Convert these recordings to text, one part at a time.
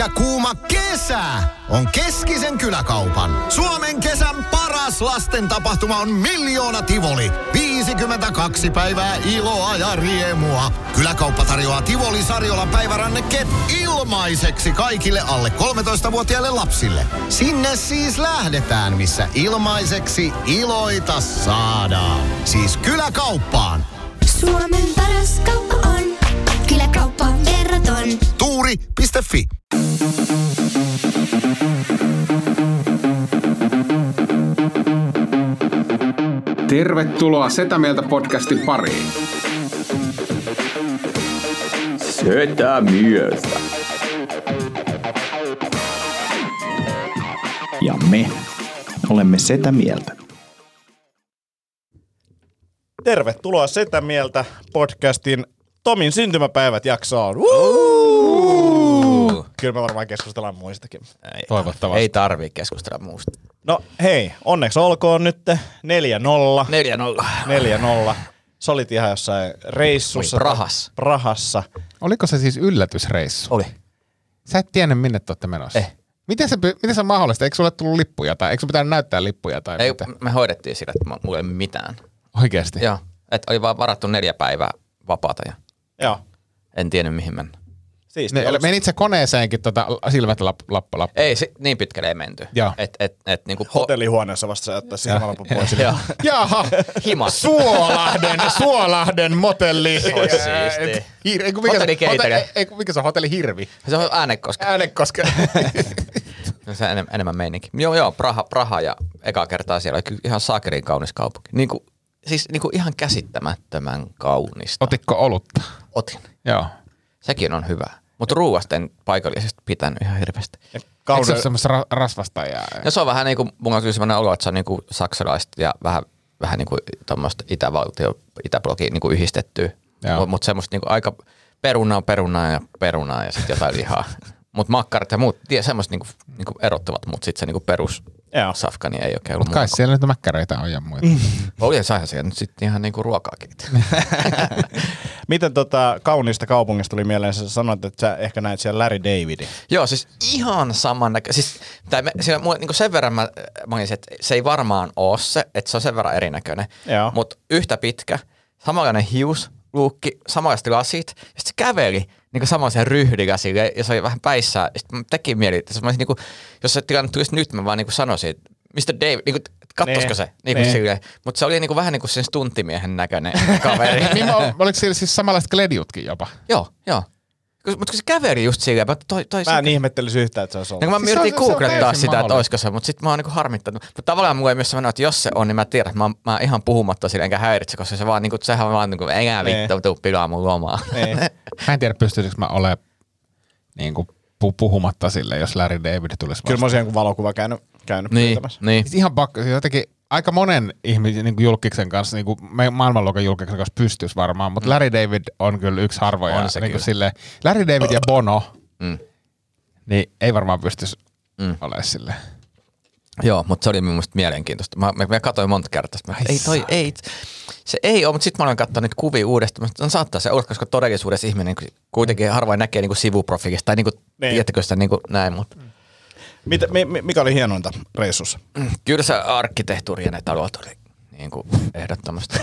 Pelkkä kuuma kesä on Keskisen kyläkaupan. Suomen kesän paras lasten tapahtuma on Miljoona Tivoli. 52 päivää iloa ja riemua. Kyläkauppa tarjoaa Tivoli Sarjolan päivärannekkeet ilmaiseksi kaikille alle 13-vuotiaille lapsille. Sinne siis lähdetään, missä ilmaiseksi iloita saadaan. Siis kyläkauppaan. Suomen paras kauppa on Kyläkauppaan verraton. Tuuri.fi. Tervetuloa Setä Mieltä podcastin pariin. Setä Mieltä. Ja me olemme Setä Mieltä. Tervetuloa Setä Mieltä podcastin Tomin syntymäpäivät jaksoon. Kyllä me varmaan keskustellaan muistakin. Toivottavasti. Ei tarvii keskustella muusta. No hei, onneksi olkoon nyt 4-0. 4-0. Sä olit ihan jossain reissussa. Prahassa. Oliko se siis yllätysreissu? Oli. Sä et tiennyt minne te olette menossa. Miten se on mahdollista? Eikö sulle tullut lippuja tai eikö sun pitänyt näyttää lippuja tai Ei, mitä? me hoidettiin sillä, että mulla ei mitään. Oikeesti? Joo, että oli vaan varattu 4 päivää vapaata ja Joo. en tiennyt mihin mennä. Menit sä koneeseenkin silmät lappu? Ei, niin pitkälle ei menty. Joo. Et niinku hotellihuoneessa vasta sä ottaa silmälappu pois. Jaha, Himassa. Suolahden motelli. Olisi siistiä. Hotellikeitele. Mikä se on hotelli Hirvi? Se on Äänekoski. Se on enemmän meininki. Joo, Praha ja eka kertaa siellä oli ihan saakerin kaunis kaupunki. Siis ihan käsittämättömän kaunista. Otitko olutta? Otin. Joo. Sekin on hyvä. Mutta ruuasta en paikallisesti pitänyt ihan hirveästi. Eikö se ole semmoista rasvasta? Ja se on vähän niin kuin, mulla on kyllä semmoinen olo, että se on niin kuin saksalaista ja vähän niin kuin tommoista itäblogia niin kuin yhdistettyä. Mutta semmoista niin kuin aika perunaa ja sitten jotain lihaa. Mutta makkarat ja muut, semmoista niin kuin erottuvat, mutta sitten se niin kuin perus safka niin ei oikein ollut muuta. Kai siellä nyt mäkkäreitä on ja muita. Oli saihan siellä nyt sitten ihan niin kuin ruokaakin. Miten kauniista kaupungista tuli mieleen, sä sanoit, että sä ehkä näit siellä Larry Davidin. Joo, siis ihan saman siis niin sen verran mä olisin, että se ei varmaan ole se, että se on sen verran erinäköinen, mutta yhtä pitkä, samanlainen hiusluukki, samanlaiset lasit, ja sitten se käveli niin samanlaisen ryhdillä sille, ja se oli vähän päissään, ja sitten teki mieli, että niin kuin, jos se tilanne tulisi nyt, mä vaan niin sanoisin, että Mr. David, niin kuin, kattoisiko se? Niin silleen. Mutta se oli niin kuin, vähän niin kuin sen stuntimiehen näköinen kaveri. Oliko siellä siis samanlaiset kledjutkin jopa? Joo. Mutta kun se käveli just silleen. Mä en ihmettelisin yhtään, että se olisi ollut. Mä yritin googlettaa sitä, että olisiko se, mutta sitten mä oon niin harmittanut. Mutta tavallaan mulla ei myös sanoa, että jos se on, niin mä tiedän, että mä ihan puhumatta sille enkä häiritse, koska se vaan niin kuin, sehän on vaan niin kuin, enää vittu, tuu pilaa mun lomaa. Mä en tiedä, pystyisikö mä olemaan niin kuin puhumatta sille, jos Larry David tulisi vastaan. Kyllä mä olisin jonkun valokuva käynyt pyytämässä. Niin. Ihan pakko, jotenkin aika monen ihmisen niin julkiksen kanssa, niin kuin maailmanluokan julkiksen kanssa pystyisi varmaan, mutta Larry David on kyllä yksi harvoja. On se niin kyllä. Silleen, Larry David ja Bono, niin ei varmaan pystyisi olemaan silleen. Joo, mutta se oli minusta mielenkiintoista. Mä katsoin monta kertaa, se ei ole, mutta sitten mä olen katsonut niitä kuvia uudestaan. No, saattaa se olla, koska todellisuudessa ihminen kuitenkin harvoin näkee niinku sivuprofiilista tai niinku, tiedättekö sitä niinku näin, mutta mikä oli hienointa reissussa? Kyllä se arkkitehtuuri ja ne talot oli niinku ehdottomasti.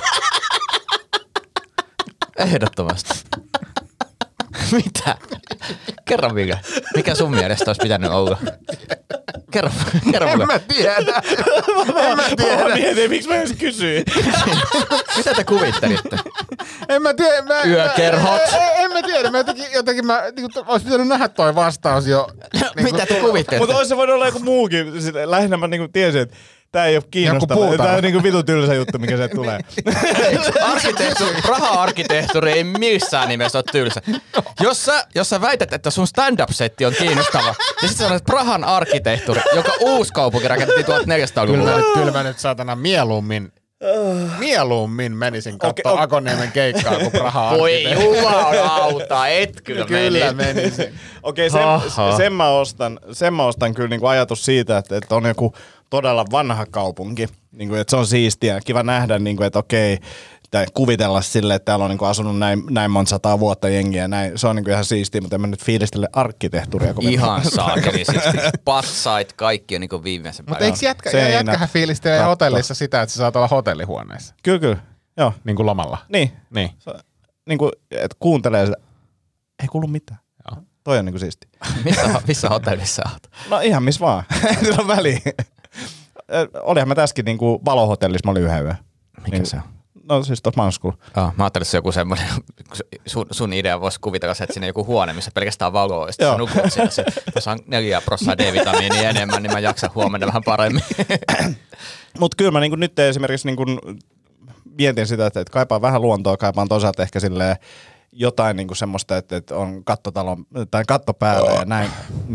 Ehdottomasti. Mitä? Kerro mikä. Mikä sun mielestä olisi pitänyt olla? Kerro mulle. En mä tiedä. Mä mietin, miksi mä edes kysyin. Mitä te kuvittelitte? En mä tiedä. Yökerhot. En mä tiedä. Mä jotenkin olisi pitänyt nähdä toi vastaus jo. Mitä te kuvittelitte? Mutta olisi se voinut olla joku muukin. Lähinnä mä niinku tiesin, että tää ei ole kiinnostavaa. Tää on niinku vitu tylsä juttu, mikä se tulee. Praha-arkkitehtuuri ei missään nimessä ole tylsä. Jos sä väität, että sun stand-up-setti on kiinnostava, ja sit sanot, että Prahan arkkitehtuuri, joka uusi kaupunki rakennettiin 1400-luvulla. Kyllä mä nyt saatana mieluummin menisin katsoa Akoniemen keikkaa kuin Praha arkkitehtuuri. Voi jumalauta, et kyllä menisin. Okei, sen mä ostan kyllä niinku ajatus siitä, että on joku todella vanha kaupunki, niinku, että se on siistiä, kiva nähdä, niinku, että okei, tai kuvitella silleen, että täällä on niinku asunut näin monta 100 vuotta jengiä. Näin. Se on niinku ihan siistiä, mutta en mä nyt fiilistele arkkitehtuuria. Ihan saakeli. Siis patsait, kaikki on niinku viimeisen päivän. Mutta eikö jätkähän fiilistelee hotellissa sitä, että sä saat olla hotellihuoneessa? Kyllä. Joo. Niin kuin lomalla? Niin. Niinku, että kuuntelee sitä. Ei kuulu mitään. Joo. Toi on niinku siistiä. Missä hotellissa oot? No ihan missä vaan. Ei sillä ole väliä. Olihan mä tässäkin niinku valohotellissa, mä olin yhden yön. Mikä se on? No siis tuossa Manskulla. Mä ajattelin, että se joku semmoinen, sun idea voisi kuvitella, että sinne joku huone, missä pelkästään valoa, ja sitten sä nukut siellä. Jos on 4% D-vitamiinia enemmän, niin mä jaksan huomenna vähän paremmin. Mutta kyllä mä niinku nyt esimerkiksi niinku mietin sitä, että kaipaan vähän luontoa, kaipaan toisaalta ehkä silleen jotain niinku semmoista, että on katto päällä ja näin.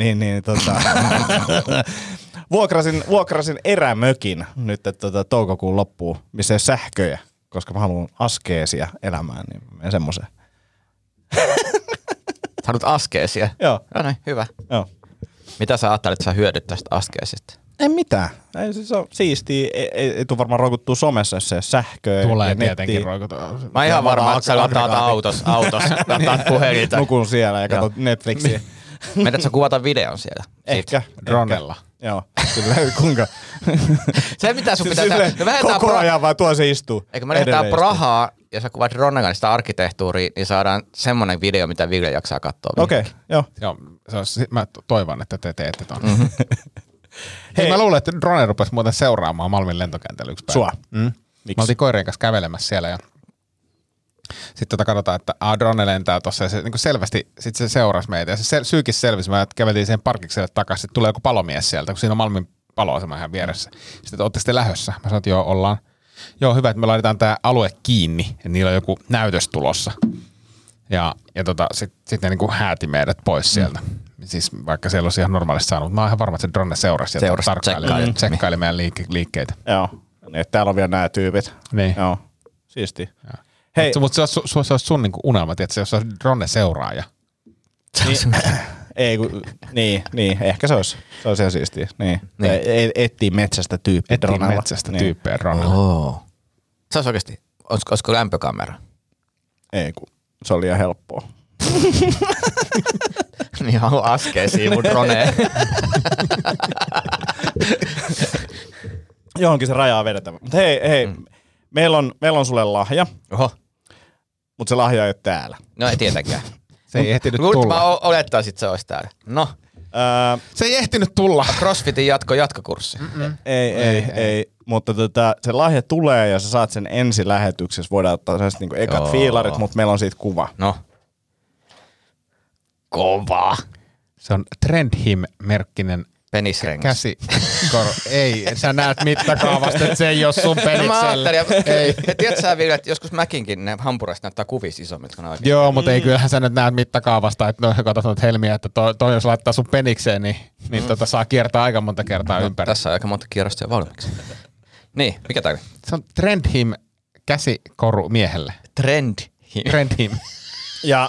Vuokrasin erämökin nyt toukokuun loppuun, missä ei ole sähköjä, koska mä haluan askeesia elämään, niin menen semmoiseen. Haluat askeesia? Joo. No niin, hyvä. Joo. Mitä sä ajattelet, että sä hyödyt tästä askeesista? Ei mitään. Ei, siis on siistiä. Ei tule varmaan roikuttua somessa, jos se ei ole sähköä. Tulee tietenkin roikuttua. Mä oon ihan varma, että sä lataat autos, lataat puhelinta. Nukun siellä ja katsot Netflixiä. Meidät sä kuvata videon siellä? Ehkä. Dronella. Joo, kyllä. Kuinka? Se mitä sun pitää tehdä. Koko ajan vaan tuo se istuu. Eikö me lähdetään Prahaa, ja sä kuvat Dronella sitä arkkitehtuuria, niin saadaan semmonen video, mitä Ville jaksaa katsoa. Okei, joo. Joo, mä toivon, että te teette ton. Hei, mä luulen, että drone rupesi muuten seuraamaan Malmin lentokentällä yksi päivä. Sua? Me oltiin koirien kanssa kävelemässä siellä ja sitten katsotaan, että drone lentää tossa ja se niin selvästi sit se seurasi meitä ja se syykis selvisi, me käveltiin siihen parkikselle takaisin, sitten tulee joku palomies sieltä, kun siinä on Malmin paloasema ihan vieressä. Sitten, että ootteko te lähdössä? Mä sanoin, että joo, ollaan. Joo, hyvä, että me laitetaan tää alue kiinni ja niillä on joku näytös tulossa. Ja sitten ne niinku hääti meidät pois sieltä. Siis vaikka siellä olisi ihan normaalisti saanut, mutta mä oon ihan varma, että se drone seurasi ja tsekkaili meidän liikkeitä. Joo, niin, täällä on vielä nämä tyypit. Niin. Joo, siistiä. Hei. Mutta se olisi sun niinku unelma, että jos se olisi drone seuraaja. Niin, ehkä se olisi ihan siistiä. Niin. Etsii metsästä tyyppiä dronella. Tyyppiä dronella. Se olisi oikeasti, olisiko lämpökamera? Ei, kun se oli ihan helppoa. Niin haluan askeisiin mun droneen. Johonkin se rajaa vedettävä. Mutta hei, meillä on sulle lahja. Oho. Mutta se lahja ei ole täällä. No ei tietenkään. Se ei ehtinyt tulla. Mä olettaisin, että se olisi täällä. No. Se ei ehtinyt tulla. CrossFitin jatkokurssi. Ei. Mutta se lahja tulee ja sä saat sen ensilähetyksessä. Voidaan ottaa sellaiset niinku ekat fiilarit, mutta meillä on siitä kuva. No. Kova. Se on Trendhim-merkkinen penisrengas. Käsi. Ei, sä näet mittakaavasta, että se ei ole sun peniksellä. No mä ajattelin, tiedätkö sä Ville, että joskus mäkinkin ne hampurista näyttää kuvissa isommilta kuin oikein. Joo, mutta ei kyllähän sä nyt näet mittakaavasta, että katsot noita helmiä, että toi jos laittaa sun penikseen, niin saa kiertää aika monta kertaa ympäri. Tässä on aika monta kierrosta jo valmiiksi. Niin, mikä tää oli? Se on Trendhim käsikoru miehelle. Trendhim. Ja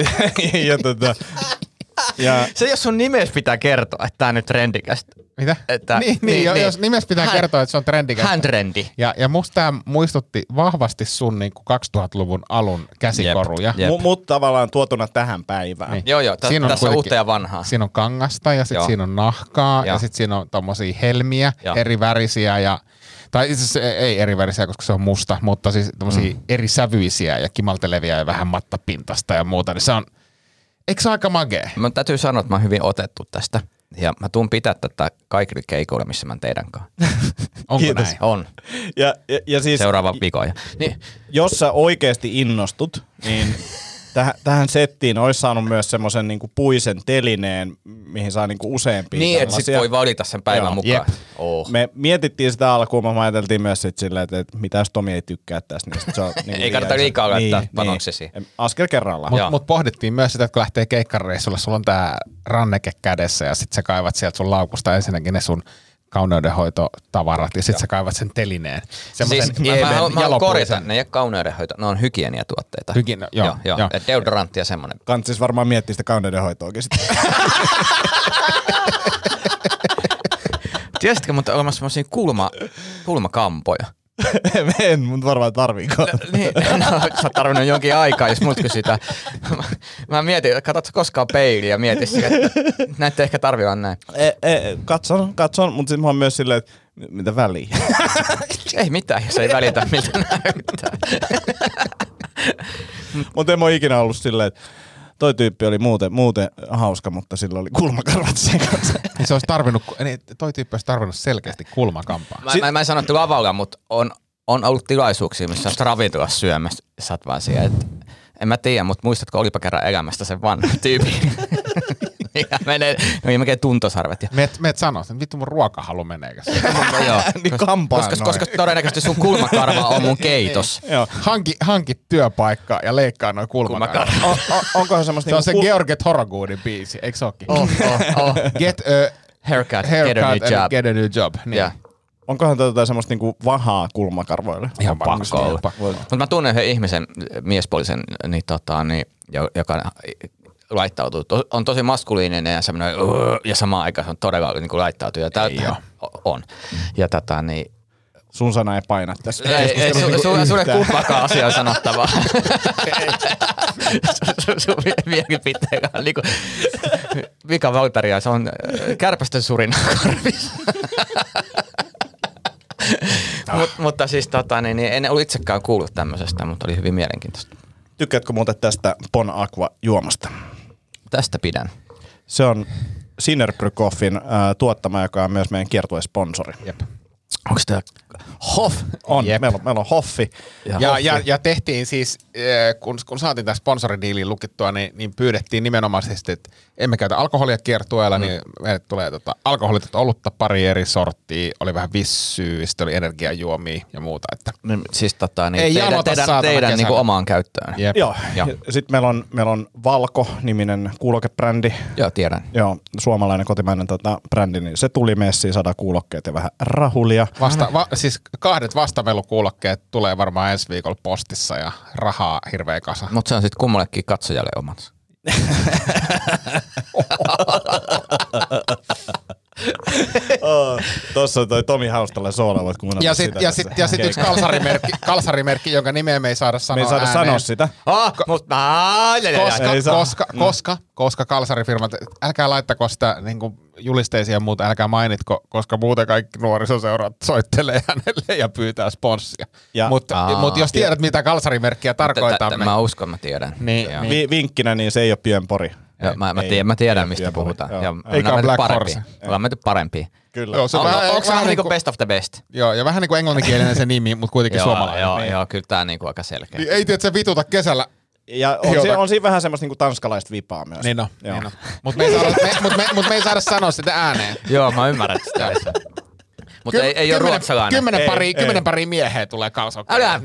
se jos sun nimes pitää kertoa, että tää on nyt trendikästä. Mitä? Niin, jos nimes pitää kertoa, että se on trendikästä. Hän trendi. Ja musta tää muistutti vahvasti sun niinku 2000-luvun alun käsikoruja. Mutta tavallaan tuotuna tähän päivään. Niin. Joo, tässä on uutta ja vanhaa. Siinä on kangasta ja sit siinä on nahkaa ja sit siinä on tommosia helmiä, eri värisiä tai itse asiassa ei eri värisiä, koska se on musta, mutta siis tommosia eri sävyisiä ja kimaltelevia ja vähän mattapintasta ja muuta, niin se on, eikö se aika magee? Mä täytyy sanoa, että mä oon hyvin otettu tästä. Ja mä tuun pitää tätä kaikille keikoille, missä mä teidän kanssa. Onko Kiitos. Näin? On. Ja siis, seuraava viikoja. Niin. Jos sä oikeesti innostut, niin tähän settiin olisi saanut myös semmoisen niinku puisen telineen, mihin saa niinku useampia. Niin, että sit voi valita sen päivän mukaan. Me mietittiin sitä alkuun, mutta ajateltiin myös sit silleen, että mitä jos Tomi ei tykkää tästä. Niin se on, niinku ei kannata liikaa laittaa panoksesi. Askel kerrallaan. Mutta pohdittiin myös sitä, että kun lähtee keikkareissulle, sulla on tää ranneke kädessä ja sit sä kaivat sieltä sun laukusta ensinnäkin ne sun kauneudenhoitotavarat ja sit sä kaivat sen telineen. Siis, mä korjatan, ne ei ole kauneudenhoito, ne on hygieniatuotteita. Joo. Deodorantti ja semmonen. Kantsis varmaan miettiä sitä kauneudenhoitoakin sitten. Tiesitkö, mutta on olemassa semmosia kulmakampoja. En, mutta varmaan tarviiko. Niin, no, sä oot tarvinnut jonkin aikaa, jos mut kysytään. Mä mietin, katsotko koskaan peiliä ja mietin sitä, että näette ehkä tarvitaan näin. Katson, mutta sitten mä oon myös silleen, että mitä väliä? Ei mitään, jos ei välitä miltä näyttää. Mutta en mä ole ikinä ollut silleen, että toi tyyppi oli muuten hauska, mutta sillä oli kulmakarvat sekaisin. Se olisi tarvinnut, toi tyyppi olisi tarvinnut selkeästi kulmakampaa. Mä en sano, että lavalla, mutta on ollut tilaisuuksia, missä olet ravintolassa syömässä. Sä oot vaan siellä, että en mä tiedä, mutta muistatko olipa kerran elämästä sen vanhan tyypin? Ja menee melkein tuntosarvet. Meet sanoa, että vittu mun ruokahalu meneekö? Joo, Niin kampaan koska todennäköisesti sun kulmakarva on mun keitos. Joo. Hanki työpaikka ja leikkaa noin kulmakarva. Onkohan semmoista... Se on se George Thorogoodin biisi, eikö se ookin? Get a haircut, get a new job. Niin. Yeah. Onkohan semmoista niinku vahaa kulmakarvoille? Ihan pakko olla. Mutta mä tunnen yhden ihmisen, miespuolisen, joka laittautuu. On tosi maskuliininen ja semmoinen, ja samaan aikaan se on todella niin kuin laittautuu. Ja on. Ja niin... Sun sana ei paina tässä. Ei sulle kummakaan asiaa sanottavaa. Sun mielipiteellä niin kuin Vika Valtaria, se on kärpästen surina korvissa. Mutta siis en ollut itsekään kuullut tämmöisestä, mutta oli hyvin mielenkiintoista. Tykkäätkö muuten tästä Bon Aqua juomasta? Tästä pidän. Se on Sinnerbrykoffin tuottama, joka on myös meidän kiertuesponsori. Jep. Onko tämä Hoff? On, meillä on Hoffi. Ja tehtiin siis, kun saatiin tämä sponsoridiiliin lukittua, niin pyydettiin nimenomaisesti, että emme käytä alkoholia kiertueella, niin meille tulee alkoholitonta olutta, pari eri sorttia, oli vähän vissyä, sitten oli energiajuomia ja muuta. Että siis ei teidän niin kuin omaan käyttöön. Jep. Joo. Sitten meillä on Valko-niminen kuulokebrändi. Joo, tiedän. Joo, suomalainen kotimainen brändi, niin se tuli messiin 100 kuulokkeet ja vähän rahulia. Siis 2 vastamelukuulokkeet tulee varmaan ensi viikolla postissa ja rahaa hirveä kasa. Mutta se on sitten kummallekin katsojalle omat. Tossa toi Tomi Haustalle soolaavat, kun ja sit yksi kalsarimerkki, jonka nimeä me ei saada sanoa ääneen. Me ei saada sanoa sitä. Koska kalsarifirmat, älkää laittako sitä niinku julisteisia ja muuta, älkää mainitko, koska muuten kaikki nuorisoseuraat soittelee hänelle ja pyytää sponssia. Mutta jos tiedät, mitä kalsarimerkkiä tarkoitamme. Mä uskon, mä tiedän. Niin. Vinkkinä, niin se ei ole Pyönpori. Mä tiedän, mistä puhutaan. Eikä ole Black Horse. Ollaan menty parempia. Kyllä. Joo, onko se vähän niin kuin best of the best? Joo, ja vähän niin kuin englanninkielinen se nimi, mutta kuitenkin suomalainen. Joo, kyllä tää niin kuin aika selkeä. Ei tiedä, se vituta kesällä. Ja on siinä vähän semmoista niinku tanskalaista vipaa myös. Niin on. Mutta me ei saada sanoa sitä ääneen. Joo, mä ymmärrän sitä. Mutta ei ole ruotsalainen. 10 pari mieheä tulee kalsokkeelle. Älä!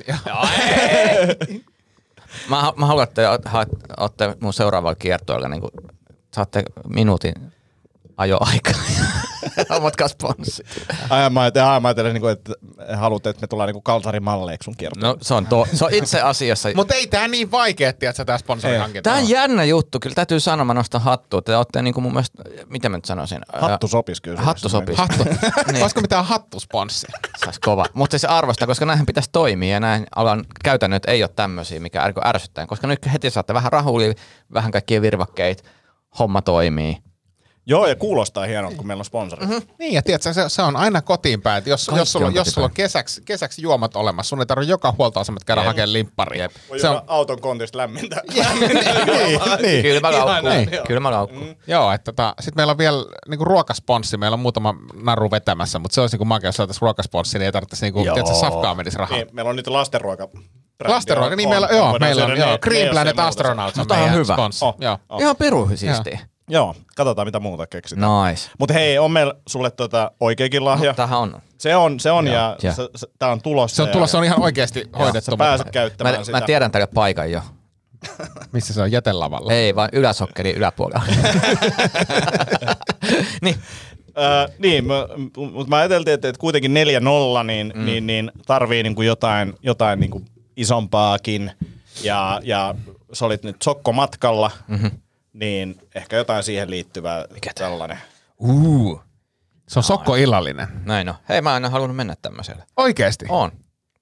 Mä haluan, että ootte mun seuraavalla kiertoilla, niin saatte minuutin ajoaikaa. Omatkaa sponssit. Mä ajattelen, että haluatte, että me tullaan niinku kalsarimalleiksi sun kiertoon. No se on itse asiassa. Mutta ei tää niin vaikea, että tää sponsorihankinta. Tää on jännä juttu. Kyllä täytyy sanoa, mä nostan hattua. Te ootte niinku mun mielestä, miten mä nyt sanoisin? Hattu sopis kyllä. Hattu sopis. Niin. Olisiko mitään hattusponssia? Sais kova. Mutta se arvostaa, koska näinhän pitäisi toimia ja näin alan käytännöt ei ole tämmöisiä, mikä ärsyttää. Koska nyt heti saatte vähän rahulia, vähän kaikkia virvakkeita, homma toimii. Joo, ja kuulostaa hienolta, kun meillä on sponsori. Niin, ja tiedätkö, se on aina kotiin päin. Jos sulla on kesäksi juomat olemassa, sun ei tarvitse joka huoltoasemat käydä hakemaan limpparia. Voi joka auton kontista lämmintä. Niin. Kyllä mä laukkuun. Joo, että sit meillä on vielä niinku ruokasponssi. Meillä on muutama naru vetämässä, mutta se olisi niinku makea, jos saataisiin ruokasponssi, niin ei tarvitsisi niinku, tiedätkö, safkaa menisi rahaa. Niin, meillä on nyt lastenruoka. Lastenruoka, niin meillä on Green Planet Astronauts on meidän sponssi. Ihan peruhi siistiä. Joo, katsotaan mitä muuta keksitään. Nice. Mutta hei, on meillä sulle oikeakin lahja. No, tämähän on. Se on ja tää on tulossa. Se on tulossa, on ihan oikeasti hoidettu. Sä pääset käyttämään sitä. Mä tiedän tälle paikan jo. Missä se on, jätelavalla? Ei, vaan yläsokkeli yläpuolella. Niin. Mutta mä ajateltiin, että kuitenkin 4-0, niin tarvii niinku jotain niinku isompaakin. Ja sä olit nyt sokkomatkalla. Niin ehkä jotain siihen liittyvää tällainen. Se on sokkoillallinen. Näin on. Hei, mä en halunnut mennä tämmöiselle. Oikeesti? On.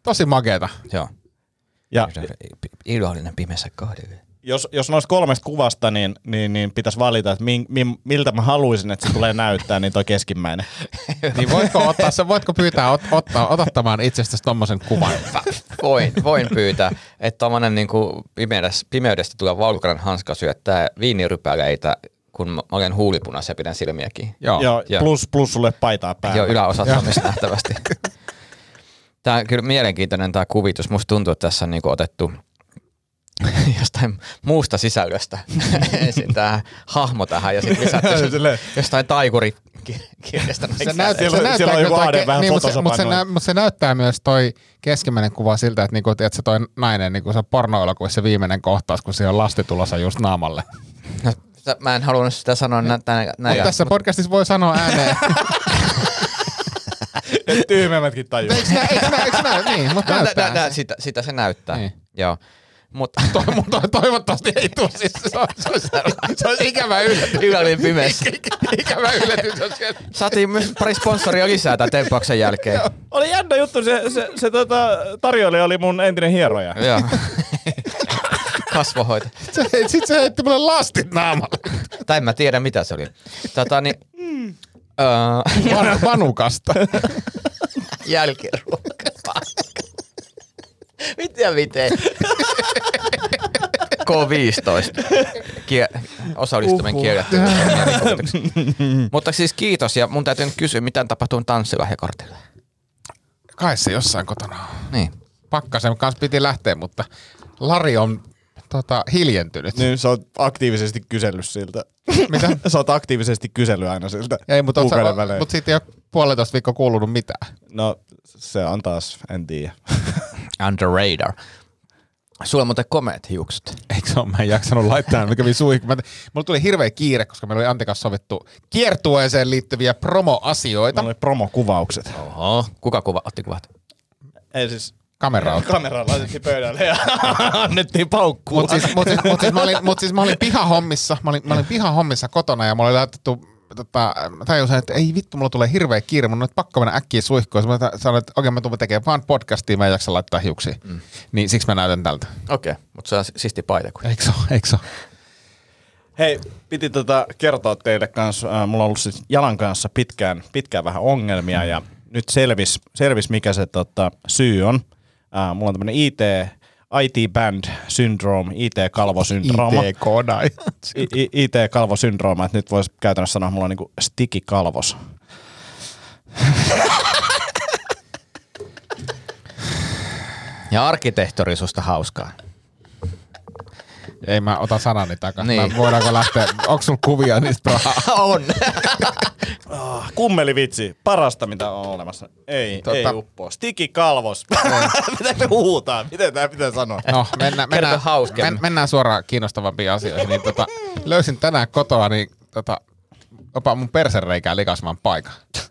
Tosi makeeta. Joo. Ja Iloinen pimeässä kohdilla. jos noista 3 kuvasta, niin pitäisi valita, että miltä mä haluaisin, että se tulee näyttää, niin toi keskimmäinen. Niin voitko pyytää otattamaan itsestäsi tommosen kuvan? Voin pyytää, että tommonen niinku pimeydestä tulee valkoinen hanska syöttää viinirypäleitä, kun mä olen huulipunaisia ja pidän silmiäkin. Joo. Plus sulle paitaa päällä. Joo, yläosat on nähtävästi. Tää on kyllä mielenkiintoinen tää kuvitus. Musta tuntuu, että tässä on niinku otettu jostain muusta sisällöstä ensin tää hahmo tähän ja sitten lisätty jostain taikurikirjasta. Mutta se näyttää myös toi keskimmäinen kuva siltä, että niinku, tiedätkö, toi nainen, niinku se porno-elokuvissa viimeinen kohtaus, kun siellä on lasti tulossa just naamalle. No, mä en halunnut sitä sanoa näin. Tässä podcastissa voi sanoa ääneen. Tyhmemmätkin tajuu. Eikö näy? Niin, mutta näyttää. Sitä se näyttää. Niin. Joo. Mutta toivottavasti ei tule. Siis se olisi ikävä yllätys. Ylällinen pimeässä. Ikävä yllätys. Saatiin myös pari sponsoria lisää tämän tempauksen jälkeen. Oli jännä juttu. Se tarjoilija oli mun entinen hieroja. Joo. Kasvohoito. Sitten se heitti mulle lastit naamalle. Tai en mä tiedä mitä se oli. Vanukasta. Jälkiruoka. Miten? K15. Osallistuminen kielletty. Mutta siis kiitos ja mun täytyy nyt kysyä, mitä tapahtuu tanssilahjakortille? Kai se jossain kotona. Niin. Pakkasen kanssa piti lähteä, mutta Lari on hiljentynyt. Niin, sä oot aktiivisesti kysellyt siltä. Mitä? Sä oot aktiivisesti kysellyt aina siltä. Ei, mutta siitä ei ole 1,5 viikkoa kuulunut mitään. No, se on taas, en tiedä. Under radar. Sulla on muuten komeat hiukset. Eikö se ole? Mä en jaksanut laittaa, mikä kävi suihku. Mulla tuli hirveä kiire, koska meillä oli Antin kanssa sovittu kiertueeseen liittyviä promoasioita. Meillä oli promokuvaukset. Oho. Kuka otti kuvat? Ei siis... Kameraan laitettiin pöydälle ja annettiin paukkuu. Mutta siis mä olin pihahommissa. Mä olin pihahommissa kotona ja mulla oli laitettu... tajusin, että ei vittu, mulla tulee hirveä kiire, mun on nyt pakko mennä äkkiä suihkuun. Mä sanoin, että okei, mä tulen tekemään vaan podcastia, mä en jaksa laittaa hiuksia. Niin siksi mä näytän tältä. Okei, mutta se on siisti paita. Eikö se? Hei, piti kertoa teille kanssa. Mulla on ollut siis jalan kanssa pitkään vähän ongelmia ja nyt selvis mikä se syy on. Mulla on tämmönen IT-band syndroom, IT-kalvosyndrooma. IT-kalvosyndrooma, että nyt voisi käytännössä sanoa, että mulla on niinku sticky-kalvos. Ja arkkitehtori susta hauskaa. Ei mä ota sanani takaisin. Niin. Voidaanko lähteä, onko sulla kuvia niistä rahaa? On. Kummelivitsi, parasta mitä on olemassa. Ei uppoa. Sticky-kalvos. Mitä me huutaa? Miten tää pitää sanoa? No, mennään suoraan kiinnostavampiin asioihin. Niin, löysin tänään kotoa niin, jopa mun persereikää likasman paikan.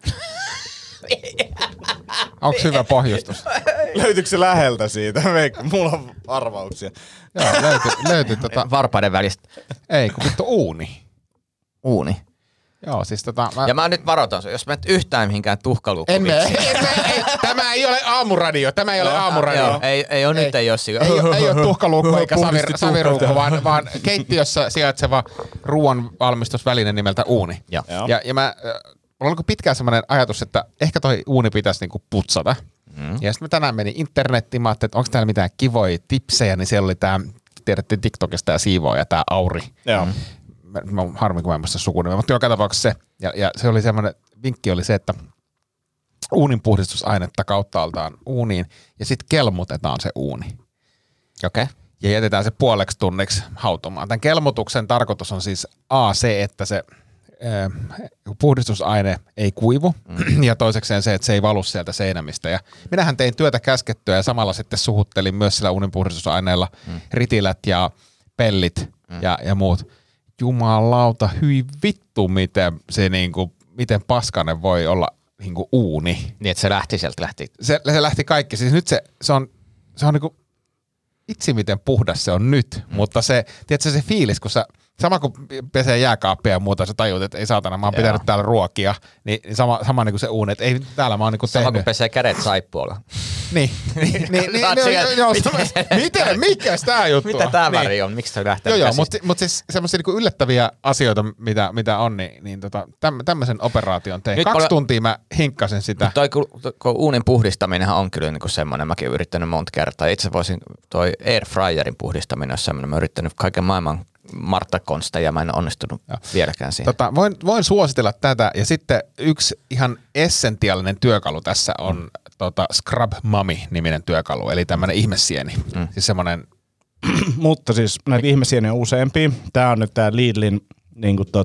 Onko hyvä pohjustus? Löytyykö se läheltä siitä? Mulla on arvauksia. Joo, löytyi varpaiden välistä. Ei, kun vittu Uuni. Joo, siis Ja mä nyt varoitan sun, jos menet yhtään mihinkään tuhkaluukkuvitsiin. Tämä ei ole aamuradio, Joo, ei ole nyt ei ole sillä. Ei ole tuhkaluukku eikä saviruukku, vaan keittiössä sijaitseva ruoanvalmistusväline nimeltä uuni. Ja mä... Mulla on pitkään semmoinen ajatus, että ehkä toi uuni pitäisi niinku putsata. Ja sitten mä tänään menin internettiin, mä ajattelin, että onko täällä mitään kivoja tipsejä, niin siellä oli tää, tiedätte TikTokista tää siivooja, tää Auri. Joo. Mä harmi, kun mä en muista sukunimeä, mutta joka tapauksessa se. Ja se oli semmoinen, vinkki oli se, että uunin puhdistusainetta kauttaaltaan uuniin ja sitten kelmutetaan se uuni. Okei. Ja jätetään se puoleksi tunniksi hautumaan. Tämän kelmutuksen tarkoitus on siis se, että se puhdistusaine ei kuivu ja toisekseen se, että se ei valu sieltä seinämistä. Ja minähän tein työtä käskettyä ja samalla sitten suhuttelin myös sillä uuninpuhdistusaineella ritilät ja pellit ja muut. Jumalauta, hyi vittu, miten paskainen voi olla niinku uuni. Niin, että se lähti sieltä. Se lähti kaikki. Siis nyt se on niinku itse miten puhdas se on nyt, mutta se, tiedätkö, se fiilis, kun sä sama kun pesee jääkaappia ja muuta, sä tajut, että ei saatana, mä oon pitänyt täällä ruokia, niin sama niin kuin se uuni, että ei täällä mä oon niin kuin tehnyt. Sama kun pesee kädet saippualla. Niin. Miten? Mikäs tää juttu on? Mitä tää väri on? Miksi se lähtee Joo, mutta siis semmoisia niinku yllättäviä asioita, mitä on, niin tämmöisen operaation tein. 2 tuntia mä hinkkasin sitä. Toi uunin puhdistaminenhan on kyllä niinku semmoinen, mäkin olen yrittänyt monta kertaa. Itse voisin, toi airfryerin puhdistaminen on semmoinen, mä oon yrittänyt kaiken maailman Martta-konsteja, mä en onnistunut vieläkään siihen. Voin suositella tätä, ja sitten yksi ihan essentiaalinen työkalu tässä on Scrub Mummy-niminen työkalu, eli tämmöinen ihmesieni. Siis semmoinen. Mutta siis näitä ihmesieniä on useampia. Tää on nyt tää Lidlin, niin kuin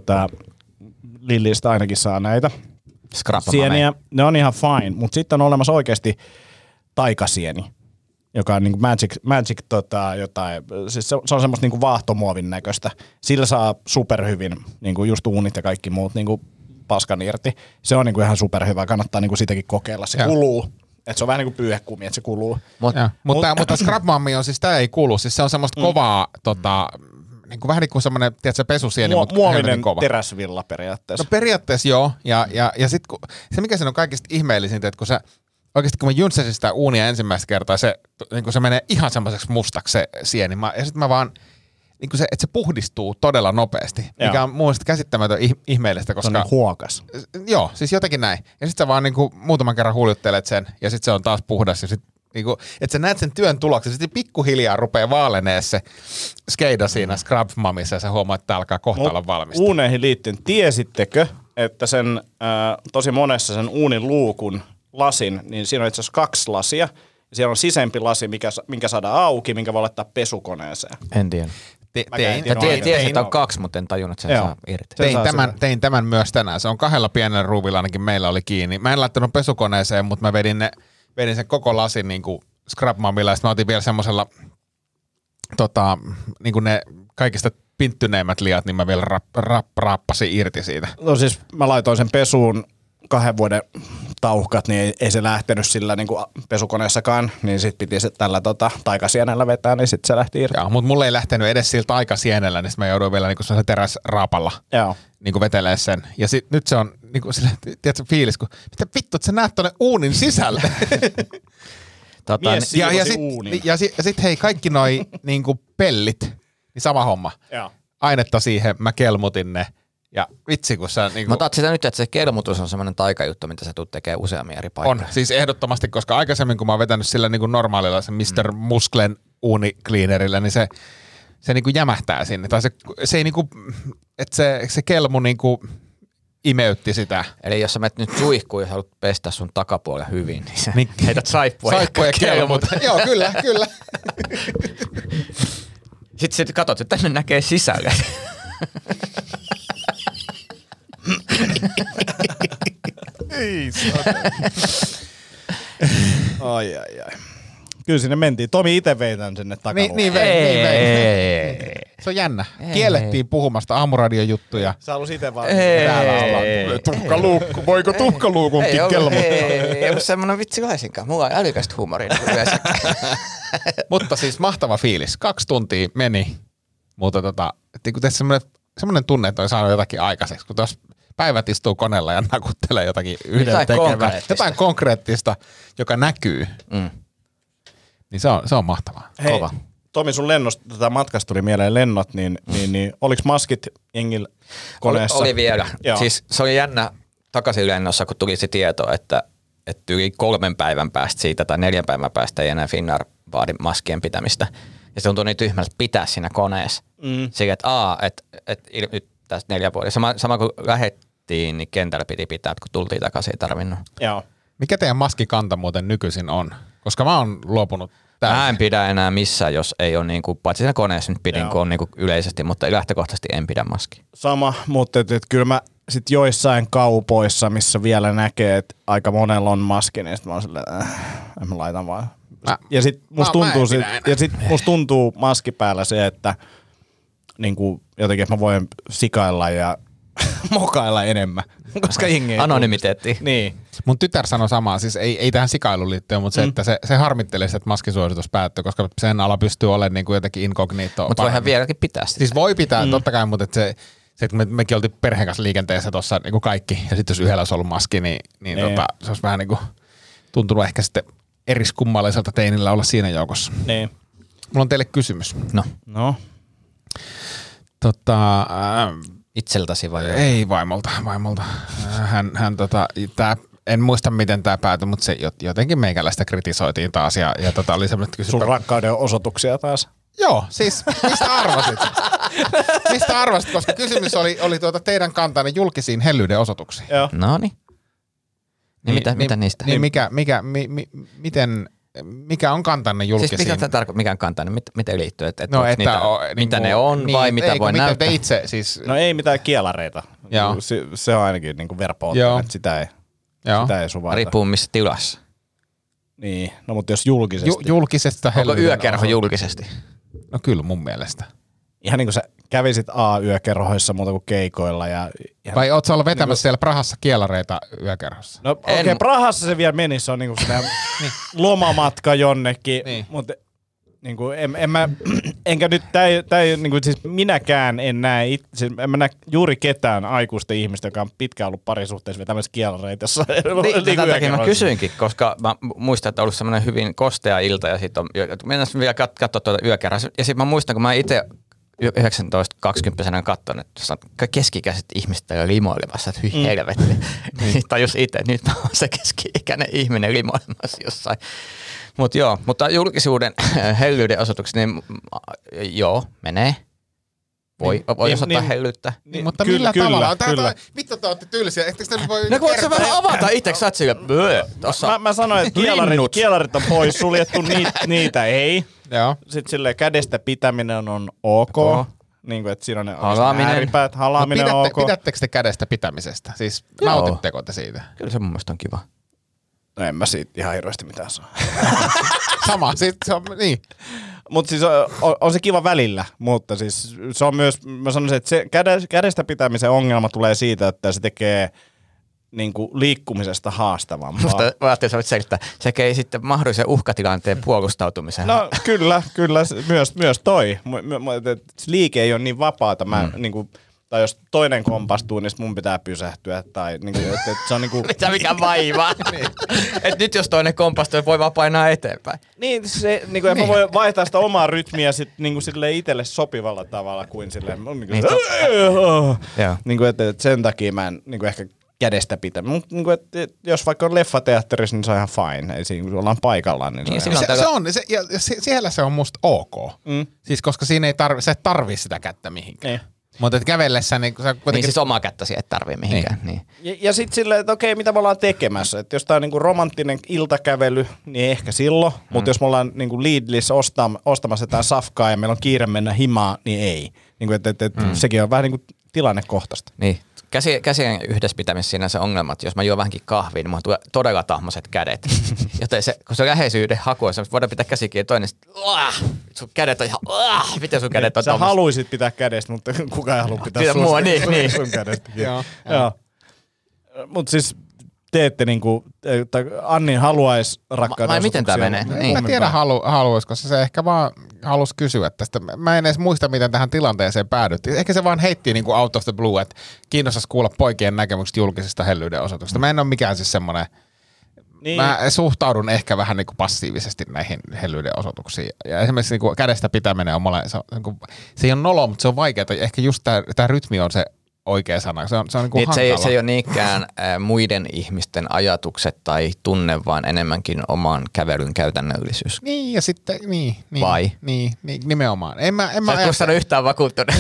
Lidlistä ainakin saa näitä sieniä. Ne on ihan fine, mutta sitten on olemassa oikeasti taikasieni, joka on niin kuin magic jotain, siis se on semmoista niin kuin vaahtomuovin näköistä. Sillä saa superhyvin niin kuin just uunit ja kaikki muut niin kuin paskan irti. Se on niin kuin ihan superhyvä, kannattaa niin kuin sitäkin kokeilla. Se kuluu. Että se on vähän niin kuin pyyhekumi, että se kuluu. Mutta Scrub Mummy on siis, tää ei kulu. Siis se on semmoista kovaa, niin kuin vähän niin kuin semmoinen, tiedätkö, pesusieni, mutta muovinen teräsvilla periaatteessa. No periaatteessa joo. Ja sit se mikä sen on kaikista ihmeellisintä, että kun sä oikeasti kun mä juntsasin sitä uunia ensimmäistä kertaa, se menee ihan semmoiseksi mustaksi se sieni. Ja sit mä vaan, niin kuin se, että se puhdistuu todella nopeasti, mikä on mun mielestä käsittämätön ihmeellistä, koska. Se on huokas. Joo, siis jotenkin näin. Ja sit sä vaan niin kuin muutaman kerran huljuttelet sen, ja sit se on taas puhdas, ja sit niinku, että sä näet sen työn tuloksen, sitten pikkuhiljaa rupeaa vaalenee se skeida siinä Scrub Mummissa, ja sä huomaat, että alkaa kohta olla valmista. Uuneihin liittyen, tiesittekö, että sen tosi monessa sen uunin luukun lasin, niin siinä on itse asiassa 2 lasia, ja siellä on sisempi lasi, minkä saadaan auki, minkä voi laittaa pesukoneeseen. En tiedä. Tiesin, että on 2, mutta en tajunnut, että sen saa irti. Tein tämän myös tänään. Se on 2 pienellä ruuvilla ainakin meillä oli kiinni. Mä en laittanut pesukoneeseen, mutta mä vedin sen koko lasin niin kuin Scrub Mummilla, ja sitten mä otin vielä semmoisella niin kuin ne kaikista pinttyneimmät liat, niin mä vielä raappasin irti siitä. No siis mä laitoin sen pesuun 2 vuoden tauhkat, niin ei se lähtenyt sillä niin kuin pesukoneessakaan, niin sit piti se tällä taikasienellä vetää, niin sit se lähti irti. Joo, mutta mulla ei lähtenyt edes sillä taikasienellä, niin sit mä jouduin vielä niinku sellaisen teräsraapalla niinku vetelee sen. Ja nyt se on niinku sille, tiedätkö, fiilis, kun mitä vittu, että sä näet tonne uunin sisälle. Ja sit hei, kaikki noi niinku pellit, niin sama homma. Ainetta siihen, mä kelmutin ne. Ja vitsi, kun sä niinku. Mä otat sitä nyt, että se kelmutus on semmoinen taikajuttu, mitä sä tulet tekemään useammin eri paikkoja. On, siis ehdottomasti, koska aikaisemmin kun mä oon vetänyt sillä niinku normaalilla se Mr. Musklen uunicleanerillä, niin se niinku jämähtää sinne. Tai se ei niinku, että se kelmu niinku imeytti sitä. Eli jos sä menet nyt suihkuun ja haluat pestä sun takapuolella hyvin, niin sä heität saippua ja kelmut. Joo, kyllä. Sitten katsot, että tänne näkee sisällä. Ai. Kyllä sinne mentiin. Tomi itse vei tän sinne takaluun. Niin vei. Se on jännä. Kiellettiin puhumasta aamuradiojuttuja. Sä halusi itse vaan. Täällä ollaan. Tuhkaluukku. Voiko tuhkaluukunkin kelmuttaa? Ei ole semmoinen vitsi laisinkaan. Mulla on älykästä huumoria. Mutta siis mahtava fiilis. 2 tuntia meni. Mutta kun tässä semmoinen tunne, että on saanut jotakin aikaiseksi, kun tuossa päivät istuu koneella ja nakuttelee jotakin yhdellä tekevää. Jotain konkreettista, joka näkyy. Niin se on mahtavaa. Hei, kova. Tomi, sun matkasta tuli mieleen lennot, niin oliko maskit jengillä koneessa? Oli vielä. Siis se oli jännä takaisin lennossa, kun tuli se tieto, että yli 3 päivän päästä siitä tai 4 päivän päästä ei enää Finnair vaadi maskien pitämistä. Ja se tuntui niin tyhmältä pitää siinä koneessa. Sillä, että nyt tästä 4 vuotta. Sama kun lähdettiin, niin kentällä piti pitää, kun tultiin takaisin, ei tarvinnut. Joo. Mikä teidän maskikanta muuten nykyisin on? Koska mä oon luopunut täysin. Mä en pidä enää missään, jos ei ole niinku, paitsi siinä koneessa nyt pidin, kun on niinku yleisesti, mutta lähtökohtaisesti en pidä maskia. Sama, mutta kyllä mä sit joissain kaupoissa, missä vielä näkee, että aika monella on maski, niin sit mä oon silleen, mä laitan vaan. Ja sit musta tuntuu maski päällä se, että niinku jotenkin, että mä voin sikailla ja mokailla enemmän. Koska jengi ei anonymiteetti. Niin. Mun tytär sanoi samaa, siis ei tähän sikailuun liittyen, mutta se, että se harmittelee sitä, että maskisuositus päättyy, koska sen ala pystyy olemaan niin kuin jotenkin inkognito. Mutta voihan vieläkin pitää sitä. Siis voi pitää, totta kai, mutta se että mekin oltiin perheen kanssa liikenteessä tuossa niin kuin kaikki, ja sitten jos yhdellä olisi ollut maski, niin se olisi vähän niin kuin tuntunut ehkä sitten eriskummalliselta teinillä olla siinä joukossa. Niin. Mulla on teille kysymys. No. Itseltäsi vai? Ei vaimolta. Hän en muista miten tämä päätyi, mutta se jotenkin meikäläistä kritisoitiin taas ja oli semmoinen kysymys. Sun rakkauden osoituksia taas. Joo, siis mistä arvasit? Mistä arvasit, koska kysymys oli teidän kantanne julkisiin hellyyden osoituksiin. Joo. Noniin. Mitä niistä? Niin mikä on kantanne julkisiin? Siis mikä on kantanne? Miten liittyy? Mitä ne on vai mitä voi näyttää? Te itse siis... No ei mitään kielareita. Joo. Se on ainakin niin verpo-ottanut, että sitä ei suvaita. Riippuu missä tilassa. Niin, no mutta jos julkisesti. Julkisesta onko yökerho julkisesti? No kyllä mun mielestä. Ihan niin kuin sä kävisit yökerhoissa muuta kuin keikoilla. Vai oot sä ollut vetämässä siellä Prahassa kielareita yökerhossa? No okei, Prahassa se vielä menisi, se on niinku sitä lomamatka jonnekin, niin. Mutta niinku enkä nyt niinku siis minäkään en näe en mä näe juuri ketään aikuista ihmistä, joka on pitkään ollut parisuhteessa vetämässä kielareita. Niin, tätä takia mä kysyinkin, koska mä muistan, että on ollut semmoinen hyvin kostea ilta ja sitten mennään vielä katsoa tuota yökerhoa. Ja sitten mä muistan, kun mä itse 19-20-vuotiaana katson, että keski-ikäiset ihmiset täällä limoilemassa, että hyi helvetti. Niin tajus itse, että nyt mä oon se keski-ikäinen ihminen limoilemassa jossain. Mutta julkisuuden hellyyden osoitukset, niin joo, menee. Voi osoittaa hellyyttä. Niin, mutta millä tavalla? Vittu te ootte tylsiä. No kun sä vähän avata itseksi, sä oot sillä Mä sanoin, että kielarit on pois suljettu, niitä ei. Joo. Sitten silleen kädestä pitäminen on ok. Niin kuin, että siinä on ne ääripäät, halaaminen on ok. Pidättekö te kädestä pitämisestä? Siis nautitteko te siitä? Kyllä se mun mielestä on kiva. No en mä siitä ihan hirveästi mitään saa. Sama, siis se on niin. Mutta siis on se kiva välillä, mutta siis se on myös, mä sanoisin, että se kädestä pitämisen ongelma tulee siitä, että se tekee niinku liikkumisesta haastavampaa. Musta ajattelin, että selittää. Se tekee sitten mahdollisen uhkatilanteen puolustautumisen. No kyllä, myös toi. Liike ei ole niin vapaata. Niinku, tai jos toinen kompastuu, niin mun pitää pysähtyä. Tai niinku, että se on niinku... Mikä vaivaa. Niin. Et nyt jos toinen kompastuu, voi vaan painaa eteenpäin. Niin, se, niinku, niin. Mä voin vaihtaa sitä omaa rytmiä sit, niinku, silleen itselle sopivalla tavalla kuin silleen... Niinku, että sen takia mä en niinku, ehkä kädestä pitää. Niinku, jos vaikka on leffateatterissa, niin se on ihan fine. Ei siinä, kun ollaan paikallaan, niin siellä se on musta ok. Siis koska siinä ei sä et tarvii sitä kättä mihinkään. Niin. Mutta kävellessä niin sä kuitenkin... Niin siis omaa kättäsi et tarvii mihinkään. Niin. Ja sit silleen, että okei, mitä me ollaan tekemässä? Että jos tää on niinku romanttinen iltakävely, niin ehkä silloin. Mutta jos me ollaan niinku Lidlissä ostamassa jotain safkaa ja meillä on kiire mennä himaan, niin ei. Niinku, sekin on vähän niinku tilannekohtaista. Niin. Käsien yhdessä pitämisessä siinä se ongelma, että jos mä juon vähänkin kahvia, niin mulla tulee todella tahmoiset kädet. Joten kun se läheisyyden haku on, voidaan pitää käsikin ja toinen sun kädet on ihan, miten sun kädet on Sä haluisit pitää kädestä, mutta kukaan ei halua pitää sun kädestäkin. Joo. Mut siis te ette niinku, Anni haluaisi rakkauden miten tää menee? Niin. Mä tiedän haluaisi, koska se ehkä vaan halusi kysyä tästä. Mä en edes muista, miten tähän tilanteeseen päädyttiin. Ehkä se vaan heitti niinku out of the blue, että kiinnostaisi kuulla poikien näkemykset julkisista hellyyden osoituksista. Mä en ole mikään siis semmoinen... Niin. Mä suhtaudun ehkä vähän niinku passiivisesti näihin hellyyden osoituksiin. Ja esimerkiksi niinku kädestä pitäminen on se ei ole nolo, mutta se on vaikeaa. Ehkä just tää rytmi on se oikea sana. Se on niinku niin, hankala. Se ei ole niinkään muiden ihmisten ajatukset tai tunne, vaan enemmänkin oman kävelyn käytännöllisyys. Niin, ja sitten, niin. Vai? Niin, nimenomaan. Sä et kustanut yhtään vakuuttunut.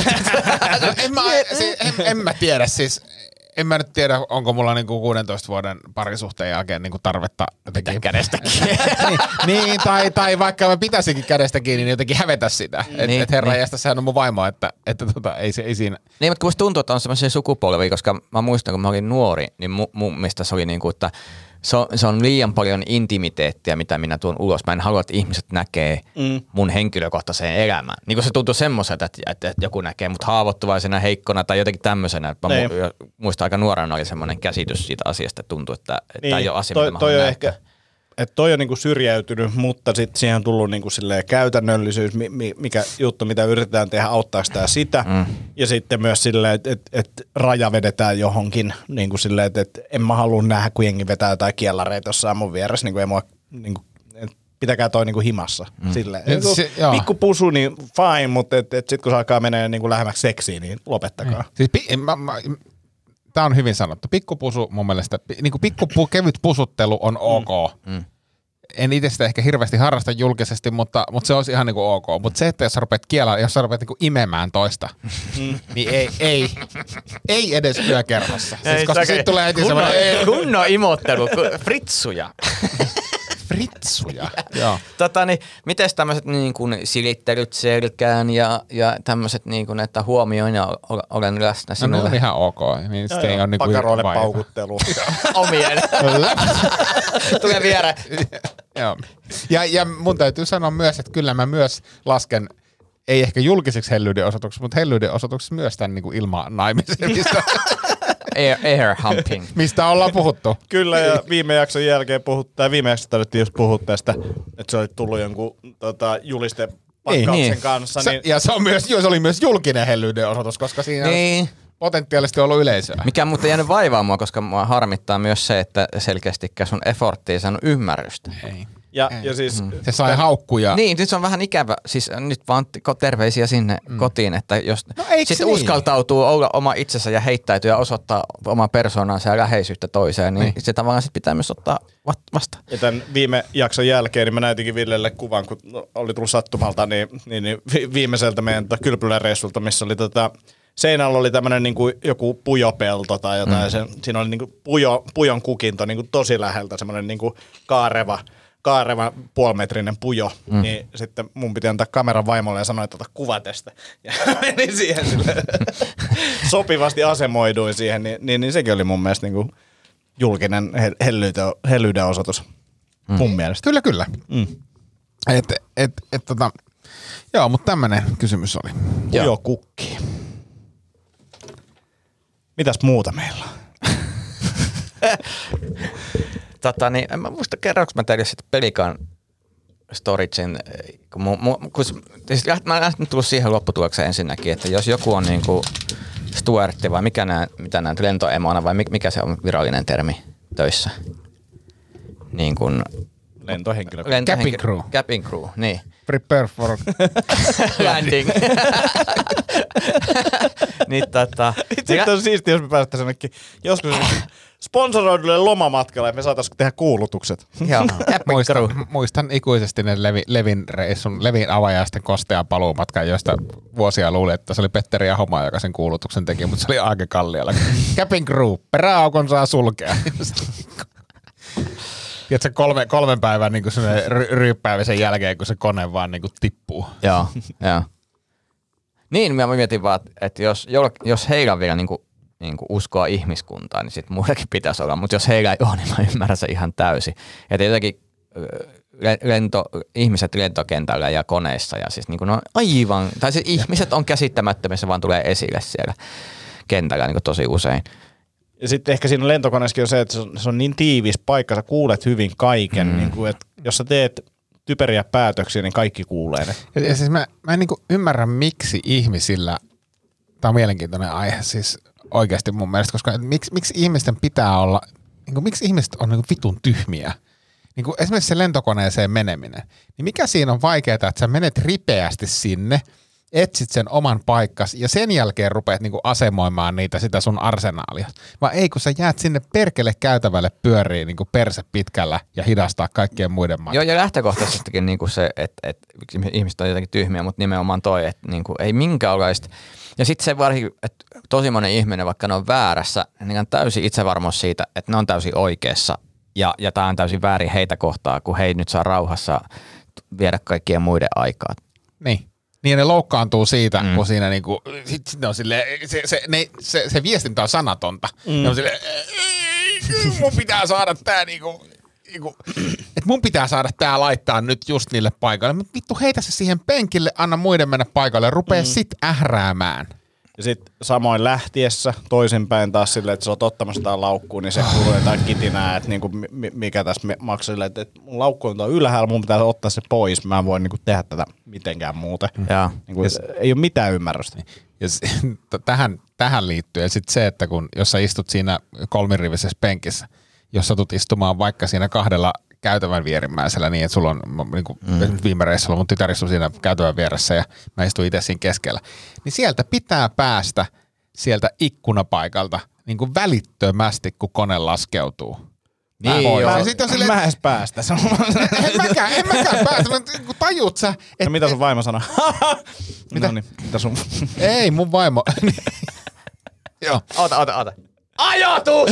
En mä tiedä siis. En mä nyt tiedä, onko mulla niinku 16 vuoden parisuhteen jälkeen niinku tarvetta jotenkin kädestäkin. niin, tai vaikka mä pitäisinkin kädestä kiinni, niin jotenkin hävetä sitä. Niin, että herra jästä, sehän on mun vaimo, että ei siinä. Niin, mutta musta tuntuu, että on semmoisia sukupolvia, koska mä muistan, kun mä olin nuori, niin mun mielestä se oli niinku, että se on liian paljon intimiteettiä, mitä minä tuon ulos. Mä en halua, että ihmiset näkee mun henkilökohtaiseen elämään. Niin kuin se tuntuu semmoiselta, että joku näkee mut haavoittuvaisena, heikkona tai jotenkin tämmöisenä. Muistan aika nuorena oli semmoinen käsitys siitä asiasta, että tuntuu, että tämä ei ole asia, mitä mä haluan näyttää. Että toi on niinku syrjäytynyt, mutta sitten siihen on tullut niinku käytännöllisyys, mikä juttu, mitä yritetään tehdä, auttaako tämä sitä. Ja sitten myös silleen, että raja vedetään johonkin, niinku silleen, että en mä halua nähdä, kun jengi vetää jotain kielareita jossain mun vieressä, niinku ei mua, niinku, pitäkää toi niinku himassa. Silleen. Pikku pusu, niin fine, mutta sitten kun se alkaa menee niinku lähemmäksi seksiin, niin lopettakaa. Siis tämä on hyvin sanottu. Pikkupusu mun mielestä, niin kevyt pusuttelu on ok. En itse sitä ehkä hirveästi harrasta julkisesti, mutta se olisi ihan niin kuin ok. Mutta se, että jos sä rupeat niin kuin imemään toista, niin ei edes yökerhossa. Siis, koska siitä tulee heti semmoinen... Kunnon imottelu, fritsuja. Fritsuja. Joo. Mites tämmöiset niin kuin silittelyt selkään ja tämmöiset niin kuin, että huomioin ja olen läsnä sinulle? No, ne on ihan ok. Niin ei ole niin kuin pakaroille paukuttelu. Omien. Tulee viereen. Joo. Ja mun täytyy sanoa myös, että kyllä mä myös lasken, ei ehkä julkiseksi hellyyden osoituksessa, mutta hellyyden osoituksessa myös tämän niin kuin ilman naimisen. Air humping. Mistä ollaan puhuttu. Kyllä, ja viime jakson jälkeen viime jaksossa tarvittiin just puhua tästä, että se oli tullut jonkun julistepakkauksen kanssa. Ja se oli myös julkinen hellyyden osoitus, koska siinä on potentiaalisesti ollut yleisöä. Mikä muuten jäänyt vaivaa mua, koska mua harmittaa myös se, että selkeästikään sun effortti ei saanut ymmärrystä. Ei. Ja siis, se sai haukkuja. Niin, nyt se on vähän ikävä. Siis nyt vaan terveisiä sinne kotiin, että jos sitten uskaltautuu olla oma itsensä ja heittäytyy ja osoittaa omaa persoonansa ja läheisyyttä toiseen, niin se tavallaan sit pitää myös ottaa vastaan. Ja tämän viime jakson jälkeen niin mä näytinkin Villelle kuvan, kun oli tullut sattumalta, niin viimeiseltä meidän kylpyläreissulta, missä oli seinällä oli tämmöinen niinku joku pujopelto tai jotain. Siinä oli niinku pujon kukinto niinku tosi läheltä, semmoinen niinku kaareva puolimetrinen pujo, niin sitten mun piti antaa kameran vaimolle ja sanoa, että ota kuva tästä. Ja menin siihen sopivasti asemoiduin siihen, niin sekin oli mun mielestä niinku julkinen hellyyden osoitus mun mielestä. Kyllä. Joo, mutta tämmönen kysymys oli. Pujo kukki. Mitäs muuta meillä on? En mä muista kerroinko mä teille sitten Pelikan Storagen, mä olen tullut siihen lopputulokseen ensinnäkin, että jos joku on niinku Stuartti vai mitä näet, lentoemona vai mikä se on virallinen termi töissä? Niin kuin lentohenkilö. Cabin crew, niin. Prepare for landing. Niin sitten on siistiä, jos me päästäisiin ainakin joskus sponsoroidulle lomamatkalle, että me saataisiin tehdä kuulutukset. Joo, muistan ikuisesti ne Levin reissun, Levin avajaisten kostea paluumatkan, josta vuosia luulin, että se oli Petteri Ahomaa, joka sen kuulutuksen teki, mutta se oli Aake Kalliala. Cabin crew, peräaukon saa sulkea. Tiedätkö, kolmen päivän niin ryyppäämisen jälkeen, kun se kone vaan niin kuin tippuu. Joo. Niin, mä mietin vaan, että jos heillä on vielä niin kuin uskoa ihmiskuntaan, niin sitten muillakin pitäisi olla. Mutta jos heillä ei ole, niin mä ymmärrän se ihan täysin. Että jotenkin ihmiset lentokentällä ja koneissa ja siis niin kuin on aivan, tai siis ihmiset on käsittämättömiä, se vaan tulee esille siellä kentällä niin kuin tosi usein. Ja sitten ehkä siinä lentokoneessakin on se, että se on niin tiivis paikka, sä kuulet hyvin kaiken. Niin kuin, että jos sä teet typeriä päätöksiä, niin kaikki kuulee ne. Ja siis mä en niin kuin ymmärrä, miksi ihmisillä, tämä on mielenkiintoinen aihe siis oikeasti mun mielestä, koska miksi ihmisten pitää olla, niin kuin, miksi ihmiset on niin kuin vitun tyhmiä. Niin kuin esimerkiksi se lentokoneeseen meneminen. Niin mikä siinä on vaikeaa, että sä menet ripeästi sinne, etsit sen oman paikkas ja sen jälkeen rupeat niinku asemoimaan sitä sun arsenaalia. Vaan ei, kun sä jäät sinne perkele käytävälle pyöriin niinku perse pitkällä ja hidastaa kaikkien muiden matkaa. Joo, ja lähtökohtaisestikin niinku se, että ihmiset on jotenkin tyhmiä, mutta nimenomaan toi, että niinku ei minkäänlaista. Ja sitten se varsinkin, että tosi monen ihminen, vaikka ne on väärässä, niin on täysin itsevarmuus siitä, että ne on täysin oikeassa. Ja tää on täysin väärin heitä kohtaa, kun he nyt saa rauhassa viedä kaikkien muiden aikaa. Niin. Niin ne loukkaantuu siitä, kun siinä niinku, sit on silleen, se viestintä on sanatonta. Ne on silleen, mun pitää saada tää että mun pitää saada tää laittaa nyt just niille paikoille. Mutta vittu, heitä se siihen penkille, anna muiden mennä paikalle ja rupee sit ähräämään. Ja sit samoin lähtiessä toisinpäin taas silleen, että sä oot ottamassa tää laukkuun, niin se kuuluu jotain kitinää, että niinku, mikä tässä maksaa silleen, että mun laukku on ylhäällä, mun pitää ottaa se pois, mä en voi niinku tehdä tätä mitenkään muuten. Niinku, ei ole mitään ymmärrystä. Ja tähän liittyy sitten se, että jos sä istut siinä kolmirivisessä penkissä, jos satut istumaan vaikka siinä kahdella käytävän vierimmäisellä niin, että sulla on niin viime reissulla mun tytär istui siinä käytävän vieressä ja mä istuin itse siinä keskellä, niin sieltä pitää päästä sieltä ikkunapaikalta niin kuin välittömästi, kun kone laskeutuu. Mä edes päästä. En mäkään päästä. Tajut sä? Mitä sun vaimo sanoo? Mitä? Mitä sun? Ei, mun vaimo. Joo. Ota. Ajatus!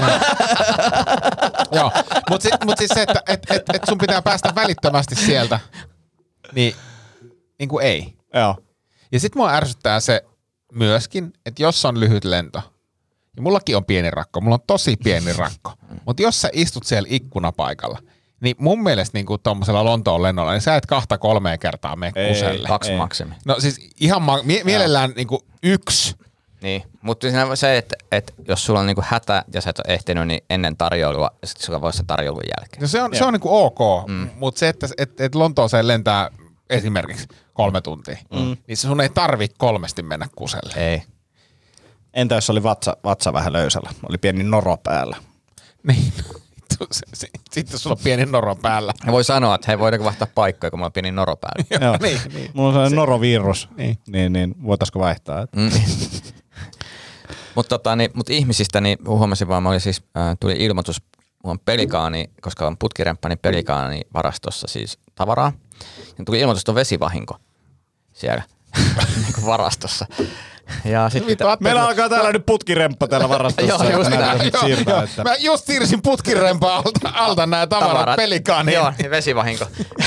Joo, mut siis se, että et sun pitää päästä välittömästi sieltä, niin kuin ei. Joo. Ja sit mua ärsyttää se myöskin, että jos on lyhyt lento, ja mullakin on pieni rakko, mulla on tosi pieni rakko, mutta jos sä istut siellä ikkunapaikalla, niin mun mielestä niin tommosella Lontoon lennolla, niin sä et 2-3 kertaa mene kuselle. 2 maksimi. No siis ihan mielellään niin kuin 1. Niin, mutta se, että jos sulla on niinku hätä ja sä et ole ehtinyt, niin ennen tarjoilua, ja sitten sulla voi se tarjoulun jälkeen. No se on niinku ok, mutta se, että Lontooseen lentää esimerkiksi 3 tuntia, niin sun ei tarvitse 3 mennä kuselle. Ei. Entä jos oli vatsa vähän löysällä? Oli pieni noro päällä. Niin, sitten sulla on pieni noro päällä. Ja voi sanoa, että hei, voidaanko vaihtaa paikkoja, kun mulla on pieni noro päällä. Joo, niin. Mulla on sellainen norovirus, niin voitaisko vaihtaa? Mutta ihmisistä niin huomasin vaan, tuli ilmoitus, mulla on pelikaani, koska on putkiremppani pelikaani varastossa siis tavaraa. Ja tuli ilmoitus, että on vesivahinko siellä varastossa. Ja meillä alkaa täällä nyt putkiremppa täällä varastossa. Joo, just näin. Mä just siirsin putkirempan alta nämä tavarat pelikaaniin. Joo, vesivahinko.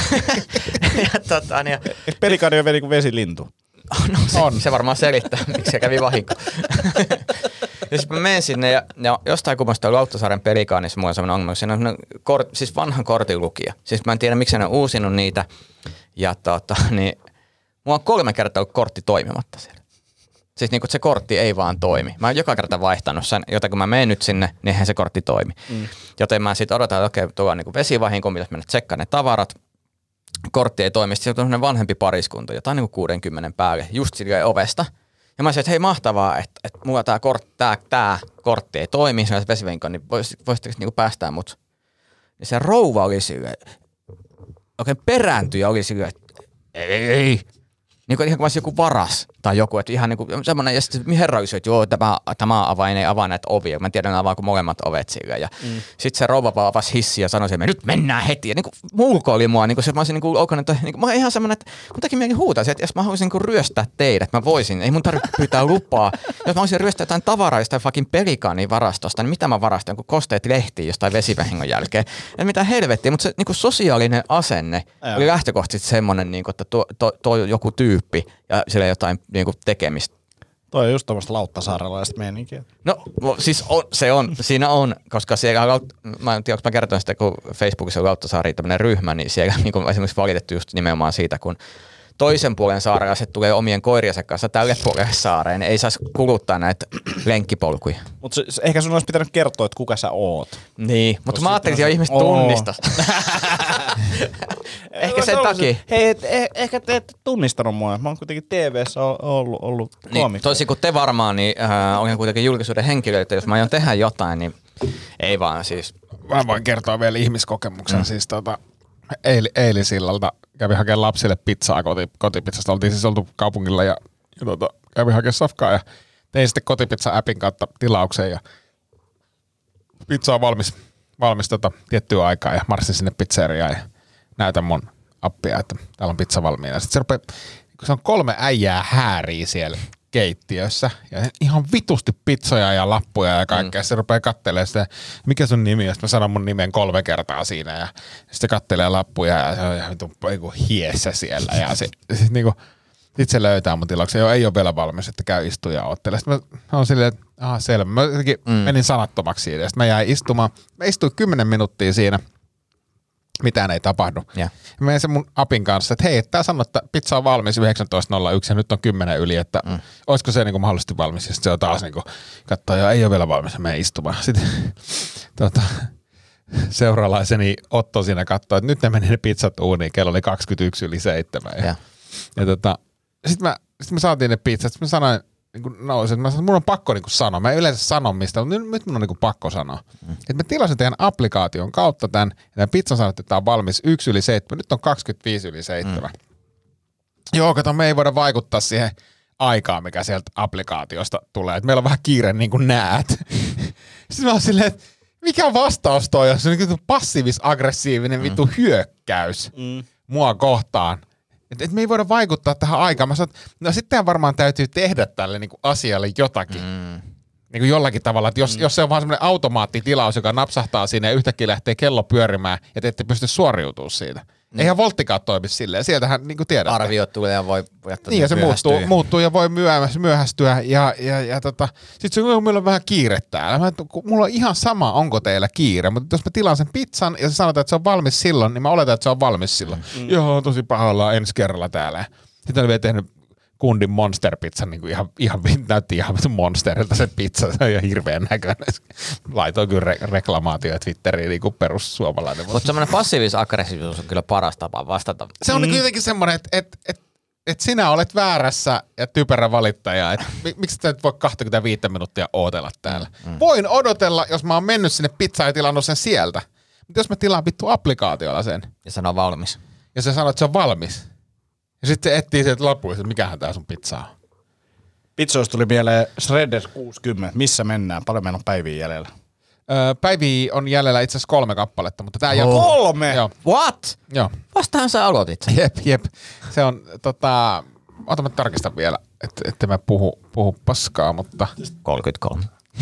Pelikaani on veli kuin vesilintu. No, se varmaan selittää, miksi se kävi vahinko. Ja sitten mä menen sinne ja jostain kummasta Lauttasaaren pelikaanissa mulla on sellainen ongelma. Siinä on siis vanhan kortin lukija. Siis mä en tiedä, miksi ne on uusinut niitä. Ja niin mulla on 3 kertaa ollut kortti toimimatta siellä. Siis niin kuin se kortti ei vaan toimi. Mä oon joka kerta vaihtanut sen, joten kun mä menen nyt sinne, niin eihän se kortti toimi. Joten mä sitten odotan, että okei, tuolla on niin vesivahinko, millä mennä tsekkaan ne tavarat. Kortti ei toimi. Sitten on sellainen vanhempi pariskunta, jotain niin kuin 60 päälle, just silleen ovesta. Ja mä sanoin, että hei mahtavaa, että mulla tää kortti ei toimi, se on vesivahinko, niin voisitteko niin päästää mut? Ja se rouva oli silleen, oikein perääntyi ja oli silleen, että ei. Niin kuin ihan kuin olisi joku varas tai joku, että ihan niin kuin semmoinen, ja sitten herra kysyi, että joo, tämä avain ei avaa näitä ovia. Mä tiedän, avaako molemmat ovet sille. Ja sitten se rouva vaan avasi hissiä ja sanoi, että nyt mennään heti. Ja niin kuin mulkoili mua, niin kuin se, mä olisin niin kuin oukannut, että niin kuin, mä olin ihan semmoinen, että mun teki mieli huutaisi, että jos mä haluaisin niin kuin ryöstää teidät, mä voisin, ei mun tarvitse pyytää lupaa. Jos mä haluaisin ryöstää jotain tavaraa jostain fucking pelikaanin varastosta, niin mitä mä varastan, joku kosteet lehtiin jostain vesivahingon jälkeen. Ja mitä helvettiä, mutta se niin kuin sosiaalinen asenne oli lähtökohtaisesti semmoinen, niin kuin, että tuo joku tyyppi ja sillä jotain niin kuin tekemistä. Toi on just tommoista Lauttasaarelaista meininkiä. No siis siinä on, koska siellä, mä en tiedä, onko mä kertoin sitä, kun Facebookissa on Lauttasaari tämmöinen ryhmä, niin siellä niin kuin esimerkiksi valitettu just nimenomaan siitä, kun toisen puolen saarelaiset tulee omien koiriensa kanssa tälle puolelle saareen, ei saisi kuluttaa näitä lenkkipolkuja. Mutta ehkä sun olisi pitänyt kertoa, että kuka sä oot. Niin, mutta mä ajattelin, että jo ihmiset tunnistaisi. Ehkä sen takia. Hei, ehkä te ette tunnistanut mua. Mä oon kuitenkin TV:ssä ollut koomikko. Niin, toisin kuin te varmaan, niin olen kuitenkin julkisuuden henkilöitä. Jos mä aion tehdä jotain, niin ei vaan siis. Mä voin kertoa vielä ihmiskokemuksen. Siis eilisillalta kävi hakemaan lapsille pizzaa kotipizzasta. Oltiin siis oltu kaupungilla ja kävi hakemaan safkaa ja tein sitten kotipizza-appin kautta tilauksen ja pizza on valmis tiettyä aikaa ja marssin sinne pizzeriaan ja näytän mun appia, että täällä on pizza valmiina. Sitten se rupeaa, kun se on 3 äijää hääriä siellä keittiössä ja ihan vitusti pizzoja ja lappuja ja kaikkea. Se rupeaa kattelemaan sitä, mikä sun nimi on. Sitten mä sanon mun nimen 3 kertaa siinä ja sitten se kattelee lappuja ja se on ihan hiessä siellä ja se niinku, Sitten se löytää mun tilauksen, joo, ei ole vielä valmis, että käy istua ja oottele. Sitten mä oon silleen, että selvä. Mä menin sanattomaksi siitä. Sitten mä jäin istumaan. Mä istuin 10 minuuttia siinä. Mitään ei tapahdu. Mä menin sen mun apin kanssa, että hei, tää sanoo, että pizza on valmis 19.01 ja nyt on 10 yli, että olisiko se niinku mahdollisesti valmis. Ja sitten se on taas niinku, katsoo, joo, ei ole vielä valmis, ja menen istumaan. Sitten seuralaiseni Otto siinä katsoi, että nyt ne meni ne pizzat uuniin, kello oli 21:07. Sitten me saatiin ne pizzat, sitten mä sanoin, että mun on pakko sanoa. Mä en yleensä sano mistä, mutta nyt mun on pakko sanoa. Että mä tilasin teidän applikaation kautta tämän, ja tämän pizzan sanoi, että tämä on valmis 1:07, nyt on 25:07. Joo, kato, me ei voida vaikuttaa siihen aikaan, mikä sieltä applikaatiosta tulee. Että meillä on vähän kiire, niin kuin näet. Sitten mä oon silleen, että mikä vastaus toi on? Se on niin passiivis-aggressiivinen vittu hyökkäys mua kohtaan. Että me ei voida vaikuttaa tähän aikaan. Mä sanoin, että no sitten varmaan täytyy tehdä tälle niinku asialle jotakin. Niinku jollakin tavalla. Että jos se on vaan semmoinen automaattitilaus, joka napsahtaa siinä ja yhtäkkiä lähtee kello pyörimään ja te ette pysty suoriutumaan siitä. Eihän volttikaan toimi silleen. Sieltähän niinku tiedätte. Arviot tulee ja voi jättää niin ja se muuttuu ja voi myöhästyä. Sitten meillä on vähän kiire täällä. Mulla on ihan sama, onko teillä kiire. Mutta jos mä tilaan sen pizzan ja se sanotaan, että se on valmis silloin, niin mä oletan, että se on valmis silloin. Joo, tosi pahalla ensi kerralla täällä. Sitten oli vielä tehnyt kundin monster-pizzan, niin kuin ihan näytti ihan monsterilta se pizza, se on ihan hirveän näköinen. Laitoin kyllä reklamaatioja Twitteriin niin kuin perussuomalainen. Mutta semmoinen passiivis-aggressiivisuus on kyllä paras tapa vastata. Se on kuitenkin semmoinen, että sinä olet väärässä ja typerä valittaja. Miksi sä et voi 25 minuuttia ootella täällä? Voin odotella, jos mä oon mennyt sinne pizzaan ja tilannut sen sieltä. Mutta jos mä tilaan vittu applikaatiolla sen. Ja sanoo valmis. Ja se sanoo, että se on valmis. Ja sitten se etsii sieltä lapuista, että mikähän tää sun pizza on. Pizzoista tuli mieleen Shredder 60. Missä mennään? Paljon meillä on päiviä jäljellä? Päiviä on jäljellä itse asiassa 3 kappaletta, mutta tää jatkuu. 3? Joo. What? Joo. Vastahan sä aloitit sen. Jep. Se on ota mä tarkistan vielä, että mä puhu paskaa, mutta 33.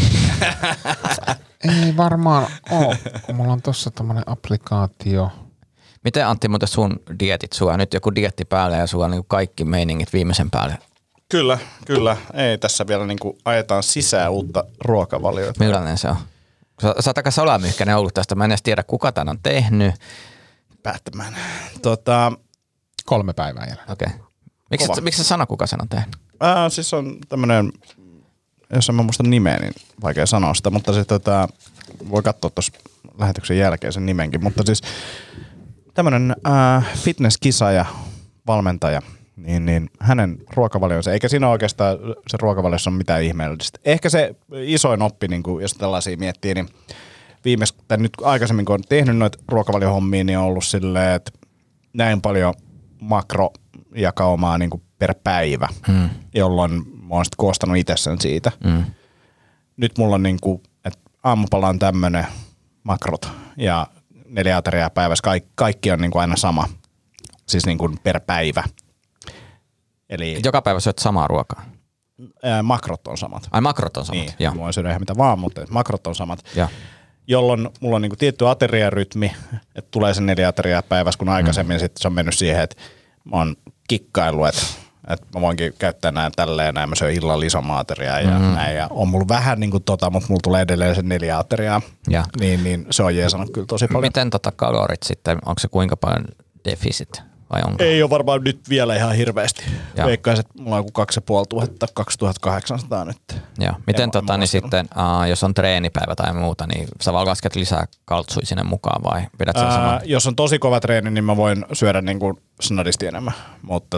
Ei varmaan oo, kun mulla on tossa tommonen applikaatio. Miten Antti muuten sun dietit sua? Nyt joku dietti päälle ja sulla on niin kaikki meiningit viimeisen päälle. Kyllä. Ei tässä vielä niinku ajetaan sisään uutta ruokavalioita. Millainen se on? Sä oot aika salamyhkäinen ollut tästä. Mä en edes tiedä, kuka tän on tehnyt. Päättämään. 3 päivää jäljellä. Okei. Miksi sä sano, kuka sen on tehnyt? Siis on tämmönen, jos en mä muista nimeä, niin vaikea sanoa sitä, mutta se voi katsoa tuossa lähetyksen jälkeen sen nimenkin, mutta siis tämmönen fitnesskisaaja, valmentaja, niin hänen ruokavalionsa, eikä siinä oikeastaan se ruokavaliossa ole mitään ihmeellistä. Ehkä se isoin oppi, niin kun, jos tällaisia miettii, niin nyt aikaisemmin kun on tehnyt noita ruokavaliohommia, niin on ollut silleen, että näin paljon makrojakaumaa niin kuin per päivä, jolloin mä oon sitten koostanut itse sen siitä. Nyt mulla on niin kuin, että aamupala on tämmönen makrot ja 4 ateriaa päivässä, kaikki on niin kuin aina sama, siis niin kuin per päivä. Eli joka päivä syöt samaa ruokaa? Makrot on samat. Ai makrot on samat, niin, joo. Mä voin syödä ihan mitä vaan, mutta makrot on samat. Ja. Jolloin mulla on niinku tietty ateriarytmi, että tulee sen 4 ateriaa päivässä, kun aikaisemmin sitten se on mennyt siihen, että mä oon kikkaillut, että mä voinkin käyttää näin tälleen, näin mä syön illalla isomman ateriaa ja näin. Ja on mulla vähän niinku mutta mulla tulee edelleen sen 4 ateriaa, niin se on jeesannut kyllä tosi paljon. Miten kalorit sitten, onko se kuinka paljon deficit? Vai onko? Ei ole varmaan nyt vielä ihan hirveästi. Veikkaisin, että mulla on joku 2500, 2800 nyt. Joo. Miten niin sitten, jos on treenipäivä tai muuta, niin sä vaan lasket lisää kaltsui sinne mukaan vai pidät sen saman? Jos on tosi kova treeni, niin mä voin syödä niin kuin snadisti enemmän, mutta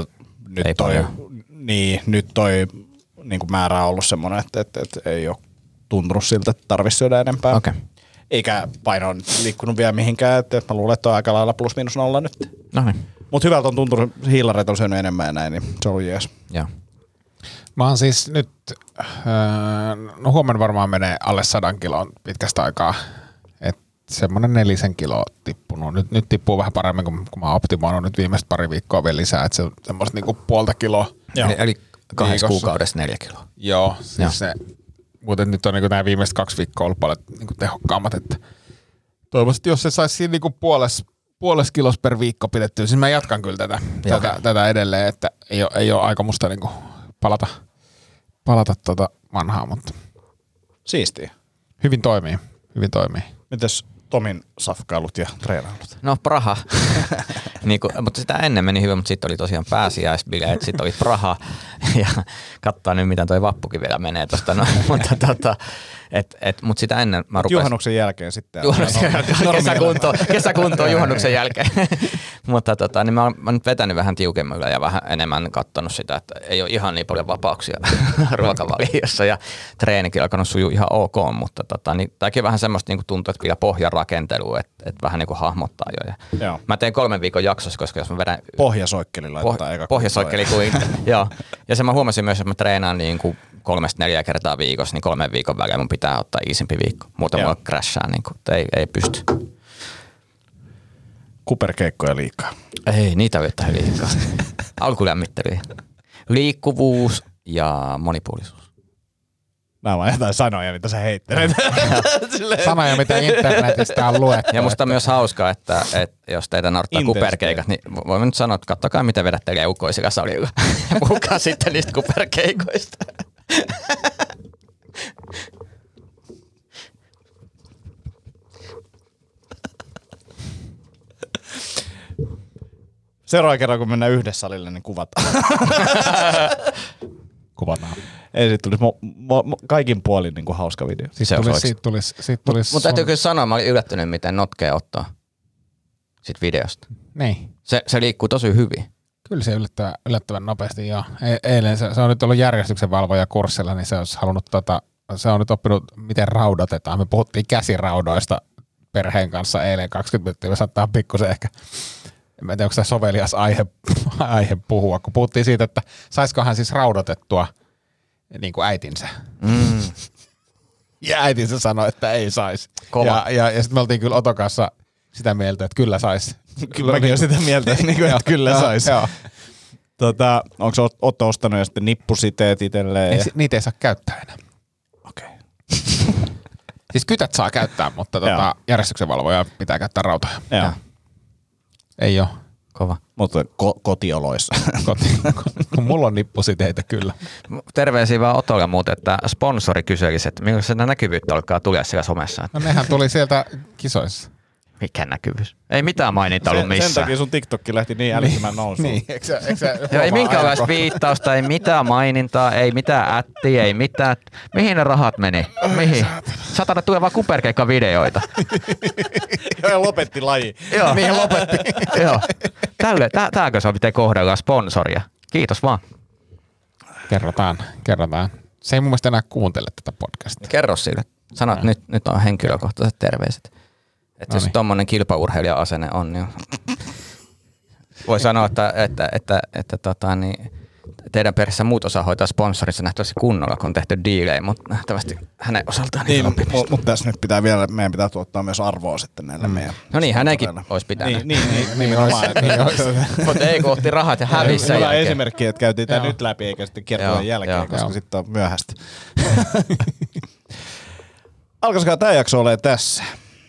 nyt toi niin kuin määrä on ollut semmoinen, että ei ole tuntunut siltä, että tarvitsisi syödä enempää. Okay. Eikä paino on liikkunut vielä mihinkään, että mä luulen, että on aika lailla plus miinus 0 nyt. No niin. Mutta hyvältä on tuntunut, hiilareita on syönyt enemmän ja näin, niin se on ollut jees. Joo. Mä oon siis nyt, huomenna varmaan menee alle 100 kiloon pitkästä aikaa. Että semmonen 4 kiloa tippunut. Nyt tippuu vähän paremmin, kun mä oon optimoinut nyt viimeistä pari viikkoa vielä lisää. Että se on semmoista niinku 0,5 kiloa. Eli 2 kuukaudessa 4 kiloa. Joo, siis se, muuten nyt on niinku nämä viimeiset 2 viikkoa ollut paljon niinku tehokkaammat. Että toivottavasti, jos se saisi siinä niinku puolesta kilosta per viikko pidettyä. Siis mä jatkan kyllä tätä edelleen, että ei ole aikomusta niinku palata vanhaa, mutta Siistiä. hyvin toimii. Mites Tomin safkailut ja treenailut? No Praha. Mutta sitä ennen meni hyvin, mutta sitten oli tosiaan pääsiäisbileet, sitten oli Praha ja katsoa nyt miten toi vappukin vielä menee tosta. No, mutta sitä ennen mä rupesin. Juhannuksen jälkeen sitten. Kesäkuntoon juhannuksen jälkeen. Mutta niin mä nyt vetänyt vähän tiukemmilla ja vähän enemmän katsonut sitä, että ei ole ihan niin paljon vapauksia ruokavaliossa ja treenikin alkanut sujuu ihan ok, mutta niin tämäkin vähän semmoista niin tuntuu, että vielä pohjarakentelu, että vähän niin kuin hahmottaa jo. Ja mä teen 3 viikon jaksossa, koska jos mä vedän pohjasoikkeli laitetaan eka. Pohjasoikkeli kuin joo. Ja se mä huomasin myös, että mä treenaan niin kuin 3-4 kertaa viikossa, niin 3 viikon välein mun pitää ottaa iisimpi viikko. Muuten mulla crashaa, niin kuin, ei pysty. Kuperkeikkoja liikaa. Ei, niitä vetää liikaa. Alkulämmittelyä. Liikkuvuus ja monipuolisuus. Nämä on jotain sanoja, mitä sä heittelet. Sanoja, mitä internetistä on luettu. Ja musta on myös hauskaa, että jos teitä naurattaa kuperkeikat, niin voimme nyt sanoa, että katsokaa miten vedätte leukoisilla salilla. Ja puhukaa sitten niistä kuperkeikoista. Seuraava kerran, kun mennään yhdessä salille, niin kuvataan. Kuvataan. Ei, siitä tulisi kaikin puolin niin kuin hauska video. Siitä tulisi mutta täytyy kyllä sanoa, mä olin yllättynyt, miten notkea ottaa sit videosta. Niin. Se liikkuu tosi hyvin. Kyllä se yllättävän nopeasti, joo. Eilen se on nyt ollut järjestyksen valvoja kurssilla, niin se olisi halunnut se on nyt oppinut, miten raudotetaan. Me puhuttiin käsiraudoista perheen kanssa eilen 20 minuuttia, me saattaa pikkusen ehkä, en tiedä, onko tämä sovelias aihe puhua, kun puhuttiin siitä, että saisiko hän siis raudotettua niin kuin äitinsä. Mm. Ja äitinsä sanoi, että ei saisi. Ja sitten me oltiin kyllä Oton kanssa sitä mieltä, että kyllä saisi. Kyllä mäkin olen sitä mieltä, että kyllä saisi. Onko Otto ostanut jo sitten nippusiteet itselleen? Niitä ei saa käyttää enää. Okei. Siis kytät saa käyttää, mutta järjestyksenvalvoja pitää käyttää rautoja. Joo. Ei ole. Kova. Mutta kotioloissa. Kun mulla on nippusiteitä kyllä. Terveisiä vaan Otolle muuten, että sponsori kyselisi, että millaista näkyvyyttä alkaa tulla siellä somessa. No nehän tuli sieltä kisoissa. Mikä näkyvyys? Ei mitään maininta ollut missään. Sen takia sun TikTokki lähti niin älyttömän nousuun. Niin, ei minkäänlaista viittausta, ei mitään mainintaa, ei mitään ättiä, ei mitään. Mihin ne rahat meni? Mihin? Satana tulee vaan kuperkeikka-videoita. Joo, lopetti laji. Joo. Niin lopetti. Joo. Tääkö se on, miten kohdellaan sponsoria? Kiitos vaan. Kerrotaan. Se ei mun mielestä enää kuuntele tätä podcastia. Kerro sille. Sano, että nyt on henkilökohtaiset terveiset. Että jos tommonen kilpaurheilija-asenne on, niin voi sanoa, että teidän perheessä muut osaa hoitaa sponsorissa nähtävästi kunnolla, kun on tehty diilejä, mutta nähtävästi hänen osaltaan niin oppimista. Mutta tässä nyt meidän pitää tuottaa myös arvoa sitten näille meidän. No niin, hänenkin olisi pitänyt. Niin mutta ei kohti rahat ja hävissä jälkeen. jälkeen. Esimerkki, että käytiin tämä nyt läpi eikä sitten kiertojen jälkeen, koska sitten on myöhäistä. Alkaisikaan tämä jakso olemaan tässä.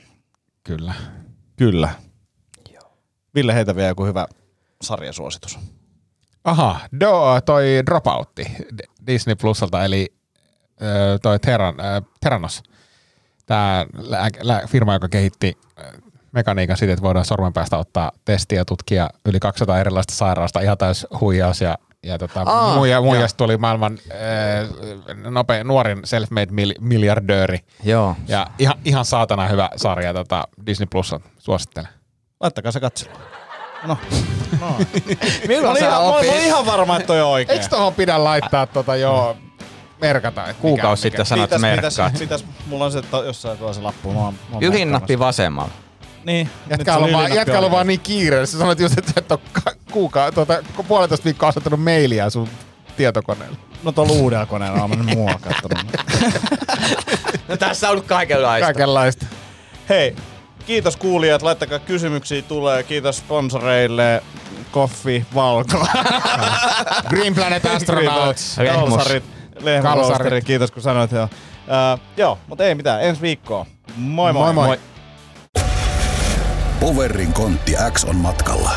Kyllä. Joo. Ville, heitä vielä joku hyvä sarjasuositus. Aha, toi Dropoutti Disney Plusalta, eli toi Theranos. Tämä firma, joka kehitti mekaniikan siitä, että voidaan sormen päästä ottaa testiä ja tutkia yli 200 erilaista sairaasta, ihan täys huijaus ja muijasta tuli maailman nuorin self-made miljardööri. Joo. Ja ihan saatana hyvä sarja Disney Plusa, suosittelen. Laittakaa se katsomaan. No. Milloin sä Mä opit? olin ihan varma, että toi on oikein. Eikö tohon pidä laittaa merkata? Kuukausi sitten sanoit, että merkkaa. Mulla on se jossain tuolla se lappu. Ylin nappi vasemmalla. Niin. Jätkä on vaan niin kiireellä. Sä sanoit just, että sä et ole puolentoista viikkoa asettanut mailia sun tietokoneelle. No tuolla uudella koneella on mennyt mua katsomaan. No tässä on ollut kaikenlaista. Hei, kiitos kuulijat. Laittakaa kysymyksiä tulee. Kiitos sponsoreille. Koffi, Valko. Green Planet Astronauts. Lehmoroosteri. Kiitos kun sanoit. Joo, mutta ei mitään. Ensi viikkoon. Moi moi. Powerin Kontti X on matkalla.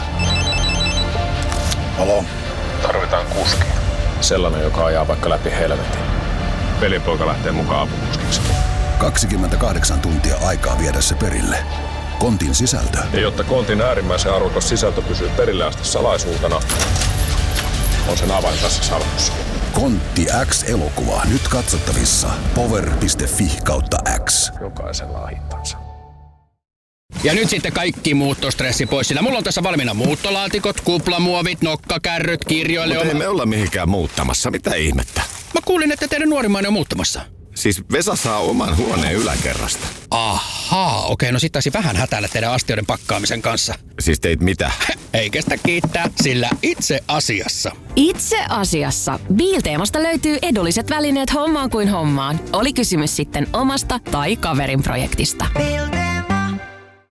Halo? Tarvitaan kuski. Sellainen, joka ajaa vaikka läpi helvetin. Velipoika lähtee mukaan apukuskiksi. 28 tuntia aikaa viedä se perille. Kontin sisältö. Ja jotta Kontin äärimmäisen arvokas sisältö pysyy perille asti salaisuutena, on sen avain tässä salkussa. Kontti X-elokuva nyt katsottavissa power.fi/X. Jokaisella on hintansa. Ja nyt sitten kaikki muuttostressi pois, sillä mulla on tässä valmiina muuttolaatikot, kuplamuovit, nokkakärryt, kirjoille. Mutta ei me olla mihinkään muuttamassa. Mitä ihmettä? Mä kuulin, että teidän nuorimmainen on muuttamassa. Siis Vesa saa oman huoneen yläkerrasta. Ahaa, okei, no sit taisi vähän hätäillä teidän astioiden pakkaamisen kanssa. Siis teit mitä? Ei kestä kiittää, sillä itse asiassa. Itse asiassa. Biilteemasta löytyy edulliset välineet hommaan kuin hommaan. Oli kysymys sitten omasta tai kaverin projektista.